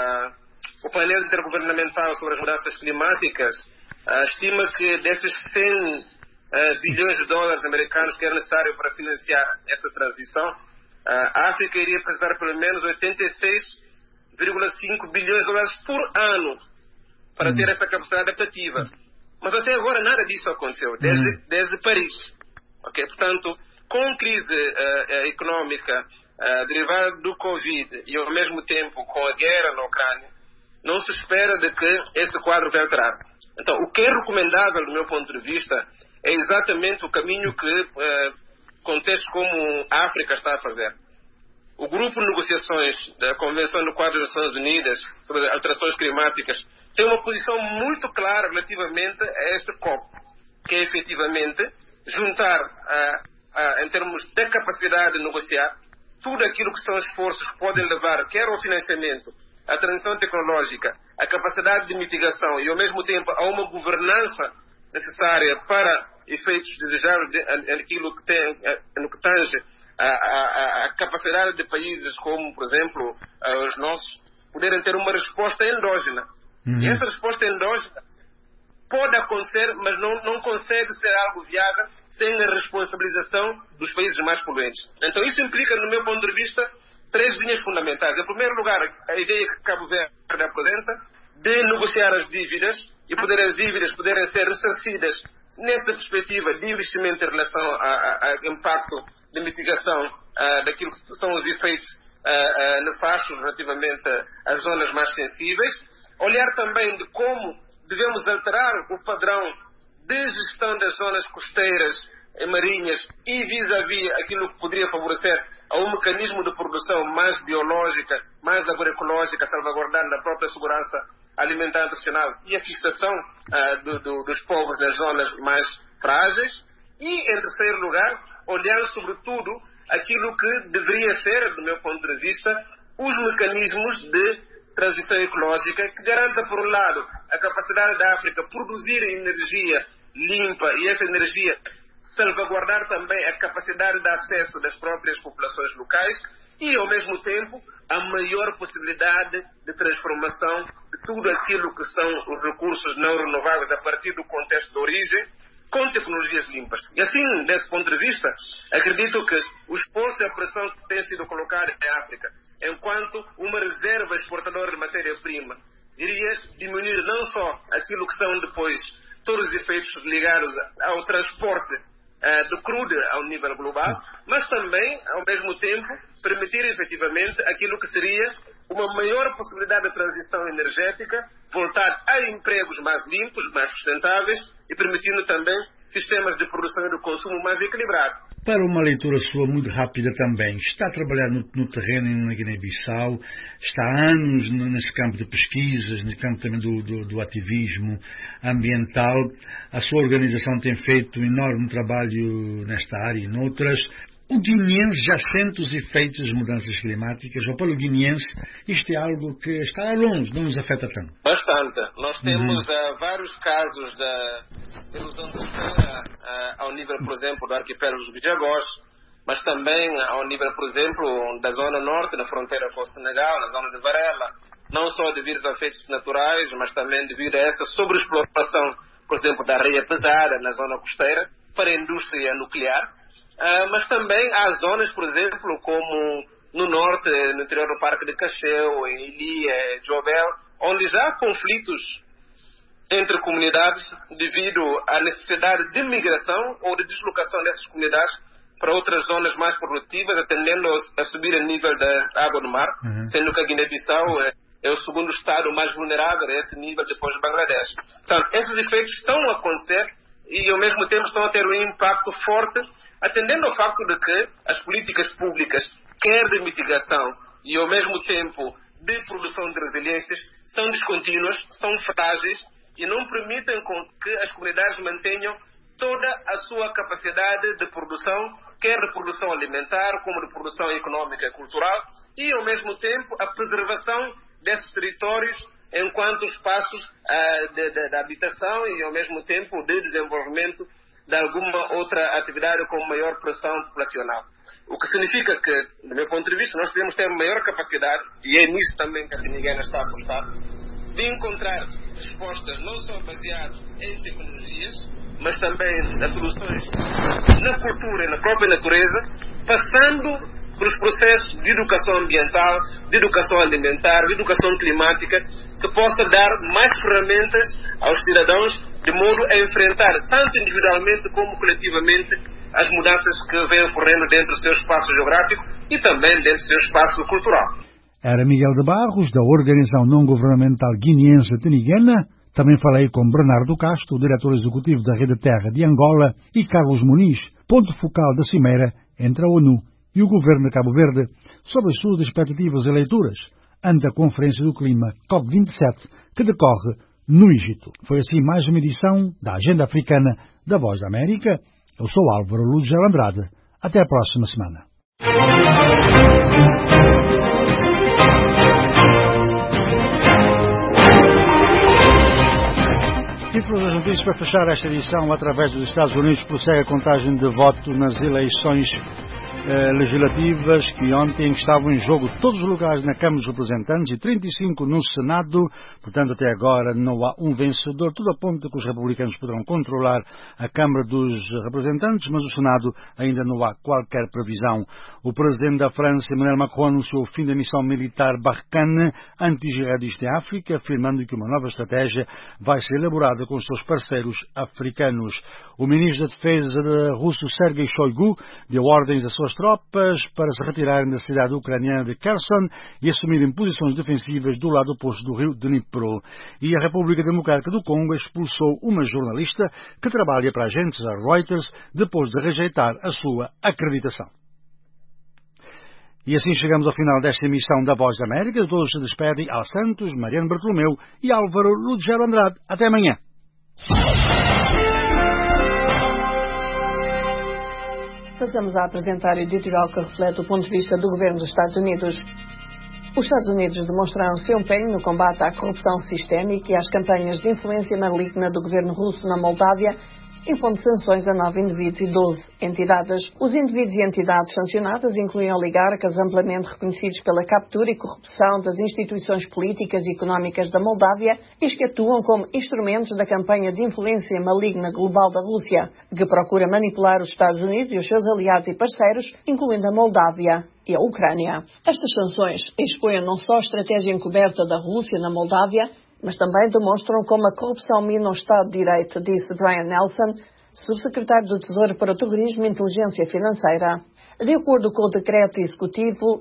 o painel intergovernamental sobre as mudanças climáticas estima que desses 100 bilhões de dólares americanos que é necessário para financiar essa transição, a África iria precisar pelo menos 86,5 bilhões de dólares por ano para ter essa capacidade adaptativa. Mas até agora nada disso aconteceu, desde Paris. Okay? Portanto, com crise económica derivada do Covid e ao mesmo tempo com a guerra na Ucrânia, não se espera de que esse quadro vai alterar. Então, o que é recomendável, do meu ponto de vista, é exatamente o caminho que contextos como a África está a fazer. O grupo de negociações da Convenção do Quadro das Nações Unidas sobre alterações climáticas tem uma posição muito clara relativamente a este COP, que é efetivamente juntar, em termos de capacidade de negociar, tudo aquilo que são esforços que podem levar, quer ao financiamento, à transição tecnológica, à capacidade de mitigação e, ao mesmo tempo, a uma governança necessária para efeitos desejáveis no que tange a capacidade de países como, por exemplo, os nossos, poderem ter uma resposta endógena. E essa resposta endógena pode acontecer, mas não consegue ser algo viável sem a responsabilização dos países mais poluentes. Então isso implica, no meu ponto de vista, 3 linhas fundamentais. Em primeiro lugar, a ideia que Cabo Verde apresenta de negociar as dívidas e as dívidas poderem ser ressarcidas nessa perspectiva de investimento em relação ao impacto de mitigação daquilo que são os efeitos nefastos relativamente às zonas mais sensíveis. Olhar também de como devemos alterar o padrão de gestão das zonas costeiras e marinhas e vis-à-vis aquilo que poderia favorecer a um mecanismo de produção mais biológica, mais agroecológica, salvaguardando a própria segurança alimentar nacional e a fixação dos povos nas zonas mais frágeis. E, em terceiro lugar, olhar sobretudo aquilo que deveria ser, do meu ponto de vista, os mecanismos de transição ecológica que garanta, por um lado, a capacidade da África produzir energia limpa e essa energia salvaguardar também a capacidade de acesso das próprias populações locais e, ao mesmo tempo, a maior possibilidade de transformação de tudo aquilo que são os recursos não renováveis a partir do contexto de origem com tecnologias limpas. E assim, desse ponto de vista, acredito que o esforço e a pressão que tem sido colocada em África enquanto uma reserva exportadora de matéria-prima iria diminuir não só aquilo que são depois todos os efeitos ligados ao transporte do crudo ao nível global, mas também, ao mesmo tempo, permitir efetivamente aquilo que seria uma maior possibilidade de transição energética voltada a empregos mais limpos, mais sustentáveis e permitindo também sistemas de produção e de consumo mais equilibrados.
Para uma leitura sua muito rápida também, está a trabalhar no terreno na Guiné-Bissau, está há anos nesse campo de pesquisas, no campo também do ativismo ambiental. A sua organização tem feito um enorme trabalho nesta área e noutras. O guineense já sente os efeitos das mudanças climáticas, ou para o guineense isto é algo que está longe, não nos afeta tanto?
Bastante. Nós temos vários casos da erosão costeira ao nível, por exemplo, do arquipélago dos Bijagós, mas também ao nível, por exemplo, da zona norte, na fronteira com o Senegal, na zona de Varela, não só devido aos efeitos naturais, mas também devido a essa sobreexploração, por exemplo, da areia pesada na zona costeira para a indústria nuclear. Mas também há zonas, por exemplo, como no norte, no interior do Parque de Cacheu, em Ilia, Jobel, onde já há conflitos entre comunidades devido à necessidade de migração ou de deslocação dessas comunidades para outras zonas mais produtivas, atendendo a subir o nível da água do mar, sendo que a Guiné-Bissau é o segundo estado mais vulnerável a esse nível depois de Bangladesh. Portanto, esses efeitos estão a acontecer e, ao mesmo tempo, estão a ter um impacto forte, atendendo ao facto de que as políticas públicas, quer de mitigação e ao mesmo tempo de produção de resiliências, são descontínuas, são frágeis e não permitem que as comunidades mantenham toda a sua capacidade de produção, quer de produção alimentar, como de produção económica e cultural, e ao mesmo tempo a preservação desses territórios enquanto espaços de habitação e ao mesmo tempo de desenvolvimento de alguma outra atividade com maior pressão populacional. O que significa que, do meu ponto de vista, nós devemos ter maior capacidade, e é nisso também que a Finiguena está a apostar, de encontrar respostas não só baseadas em tecnologias, mas também nas soluções na cultura e na própria natureza, passando pelos processos de educação ambiental, de educação alimentar, de educação climática, que possa dar mais ferramentas aos cidadãos de modo a enfrentar, tanto individualmente como coletivamente, as mudanças que vêm ocorrendo dentro do seu espaço geográfico e também dentro do seu espaço cultural.
Era Miguel de Barros, da organização não-governamental guineense Tiniguena. Também falei com Bernardo Castro, diretor executivo da Rede Terra de Angola, e Carlos Muniz, ponto focal da cimeira entre a ONU e o governo de Cabo Verde, sobre as suas expectativas eleitoras ante a Conferência do Clima COP27, que decorre no Egito. Foi assim mais uma edição da Agenda Africana da Voz da América. Eu sou Álvaro Lugero Andrade. Até a próxima semana. Título das notícias para fechar esta edição: através dos Estados Unidos prossegue a contagem de voto nas eleições legislativas que ontem estavam em jogo todos os lugares na Câmara dos Representantes e 35 no Senado. Portanto, até agora não há um vencedor. Tudo aponta que os republicanos poderão controlar a Câmara dos Representantes, mas o Senado ainda não há qualquer previsão. O presidente da França, Emmanuel Macron, anunciou o fim da missão militar Barkhane anti-jihadista em África, afirmando que uma nova estratégia vai ser elaborada com os seus parceiros africanos. O ministro da Defesa russo, Sergei Shoigu, deu ordens às suas tropas para se retirarem da cidade ucraniana de Kherson e assumirem posições defensivas do lado oposto do rio Dnipro. E a República Democrática do Congo expulsou uma jornalista que trabalha para a agência Reuters depois de rejeitar a sua acreditação. E assim chegamos ao final desta emissão da Voz da América. Todos se despedem: Al Santos, Mariano Bartolomeu e Álvaro Lugero Andrade. Até amanhã.
Passamos a apresentar o editorial que reflete o ponto de vista do governo dos Estados Unidos. Os Estados Unidos demonstraram seu empenho no combate à corrupção sistémica e às campanhas de influência maligna do governo russo na Moldávia, impondo sanções a 9 indivíduos e 12 entidades. Os indivíduos e entidades sancionadas incluem oligarcas amplamente reconhecidos pela captura e corrupção das instituições políticas e económicas da Moldávia e que atuam como instrumentos da campanha de influência maligna global da Rússia, que procura manipular os Estados Unidos e os seus aliados e parceiros, incluindo a Moldávia e a Ucrânia. Estas sanções expõem não só a estratégia encoberta da Rússia na Moldávia, mas também demonstram como a corrupção mina o Estado de Direito, disse Brian Nelson, subsecretário do Tesouro para o Terrorismo e Inteligência Financeira. De acordo com o Decreto Executivo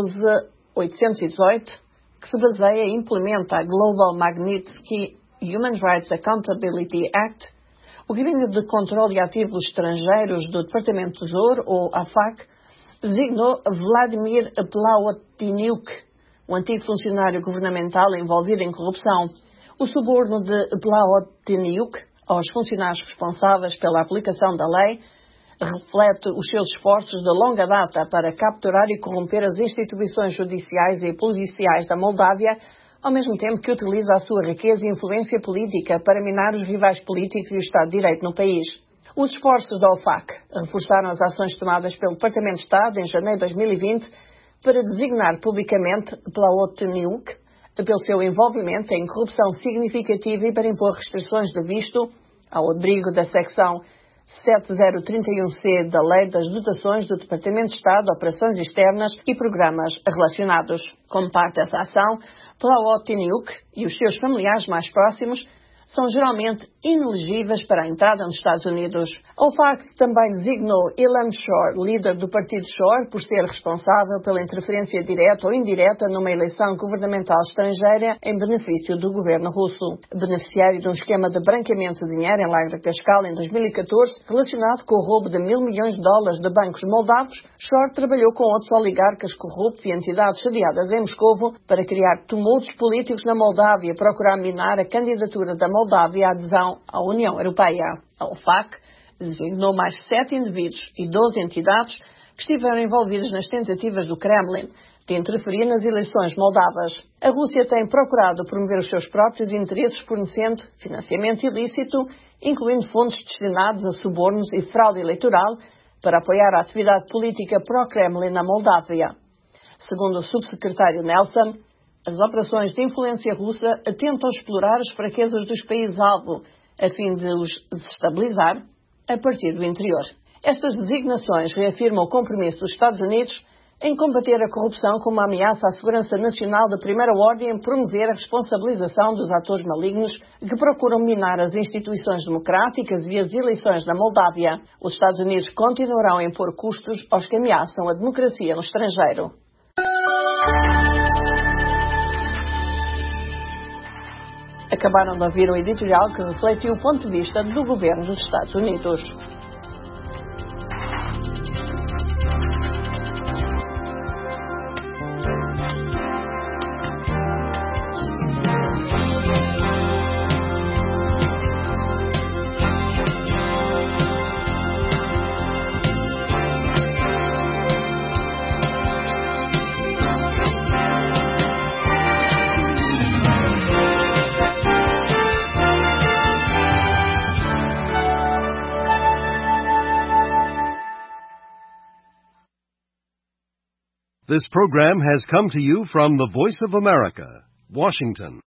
13.818, que se baseia e implementa a Global Magnitsky Human Rights Accountability Act, o Gabinete de Controle de Ativos Estrangeiros do Departamento do Tesouro, ou AFAC, designou Vladimir Plahotniuc, um antigo funcionário governamental envolvido em corrupção. O suborno de Plahotniuc aos funcionários responsáveis pela aplicação da lei reflete os seus esforços de longa data para capturar e corromper as instituições judiciais e policiais da Moldávia, ao mesmo tempo que utiliza a sua riqueza e influência política para minar os rivais políticos e o Estado de Direito no país. Os esforços da OFAC reforçaram as ações tomadas pelo Departamento de Estado em janeiro de 2020 para designar publicamente Plahotniuc pelo seu envolvimento em corrupção significativa e para impor restrições de visto ao abrigo da secção 7031C da Lei das Dotações do Departamento de Estado de Operações Externas e Programas Relacionados. Como parte dessa ação, Plahotniuc e os seus familiares mais próximos são geralmente inelegíveis para a entrada nos Estados Unidos. A OFAC também designou Ilan Shor, líder do Partido Shor, por ser responsável pela interferência direta ou indireta numa eleição governamental estrangeira em benefício do governo russo. Beneficiário de um esquema de branqueamento de dinheiro em larga escala em 2014, relacionado com o roubo de $1.000 milhões de bancos moldavos, Shor trabalhou com outros oligarcas corruptos e entidades sediadas em Moscovo para criar tumultos políticos na Moldávia e procurar minar a candidatura da Moldávia à adesão à União Europeia. A OFAC designou mais 7 indivíduos e 12 entidades que estiveram envolvidos nas tentativas do Kremlin de interferir nas eleições moldavas. A Rússia tem procurado promover os seus próprios interesses fornecendo financiamento ilícito, incluindo fundos destinados a subornos e fraude eleitoral para apoiar a atividade política pró-Kremlin na Moldávia. Segundo o subsecretário Nelson, as operações de influência russa tentam explorar as fraquezas dos países-alvo, a fim de os desestabilizar a partir do interior. Estas designações reafirmam o compromisso dos Estados Unidos em combater a corrupção como uma ameaça à segurança nacional de primeira ordem, em promover a responsabilização dos atores malignos que procuram minar as instituições democráticas e as eleições na Moldávia. Os Estados Unidos continuarão a impor custos aos que ameaçam a democracia no estrangeiro. Acabaram de ouvir o editorial que refletiu o ponto de vista do governo dos Estados Unidos.
This program has come to you from the Voice of America, Washington.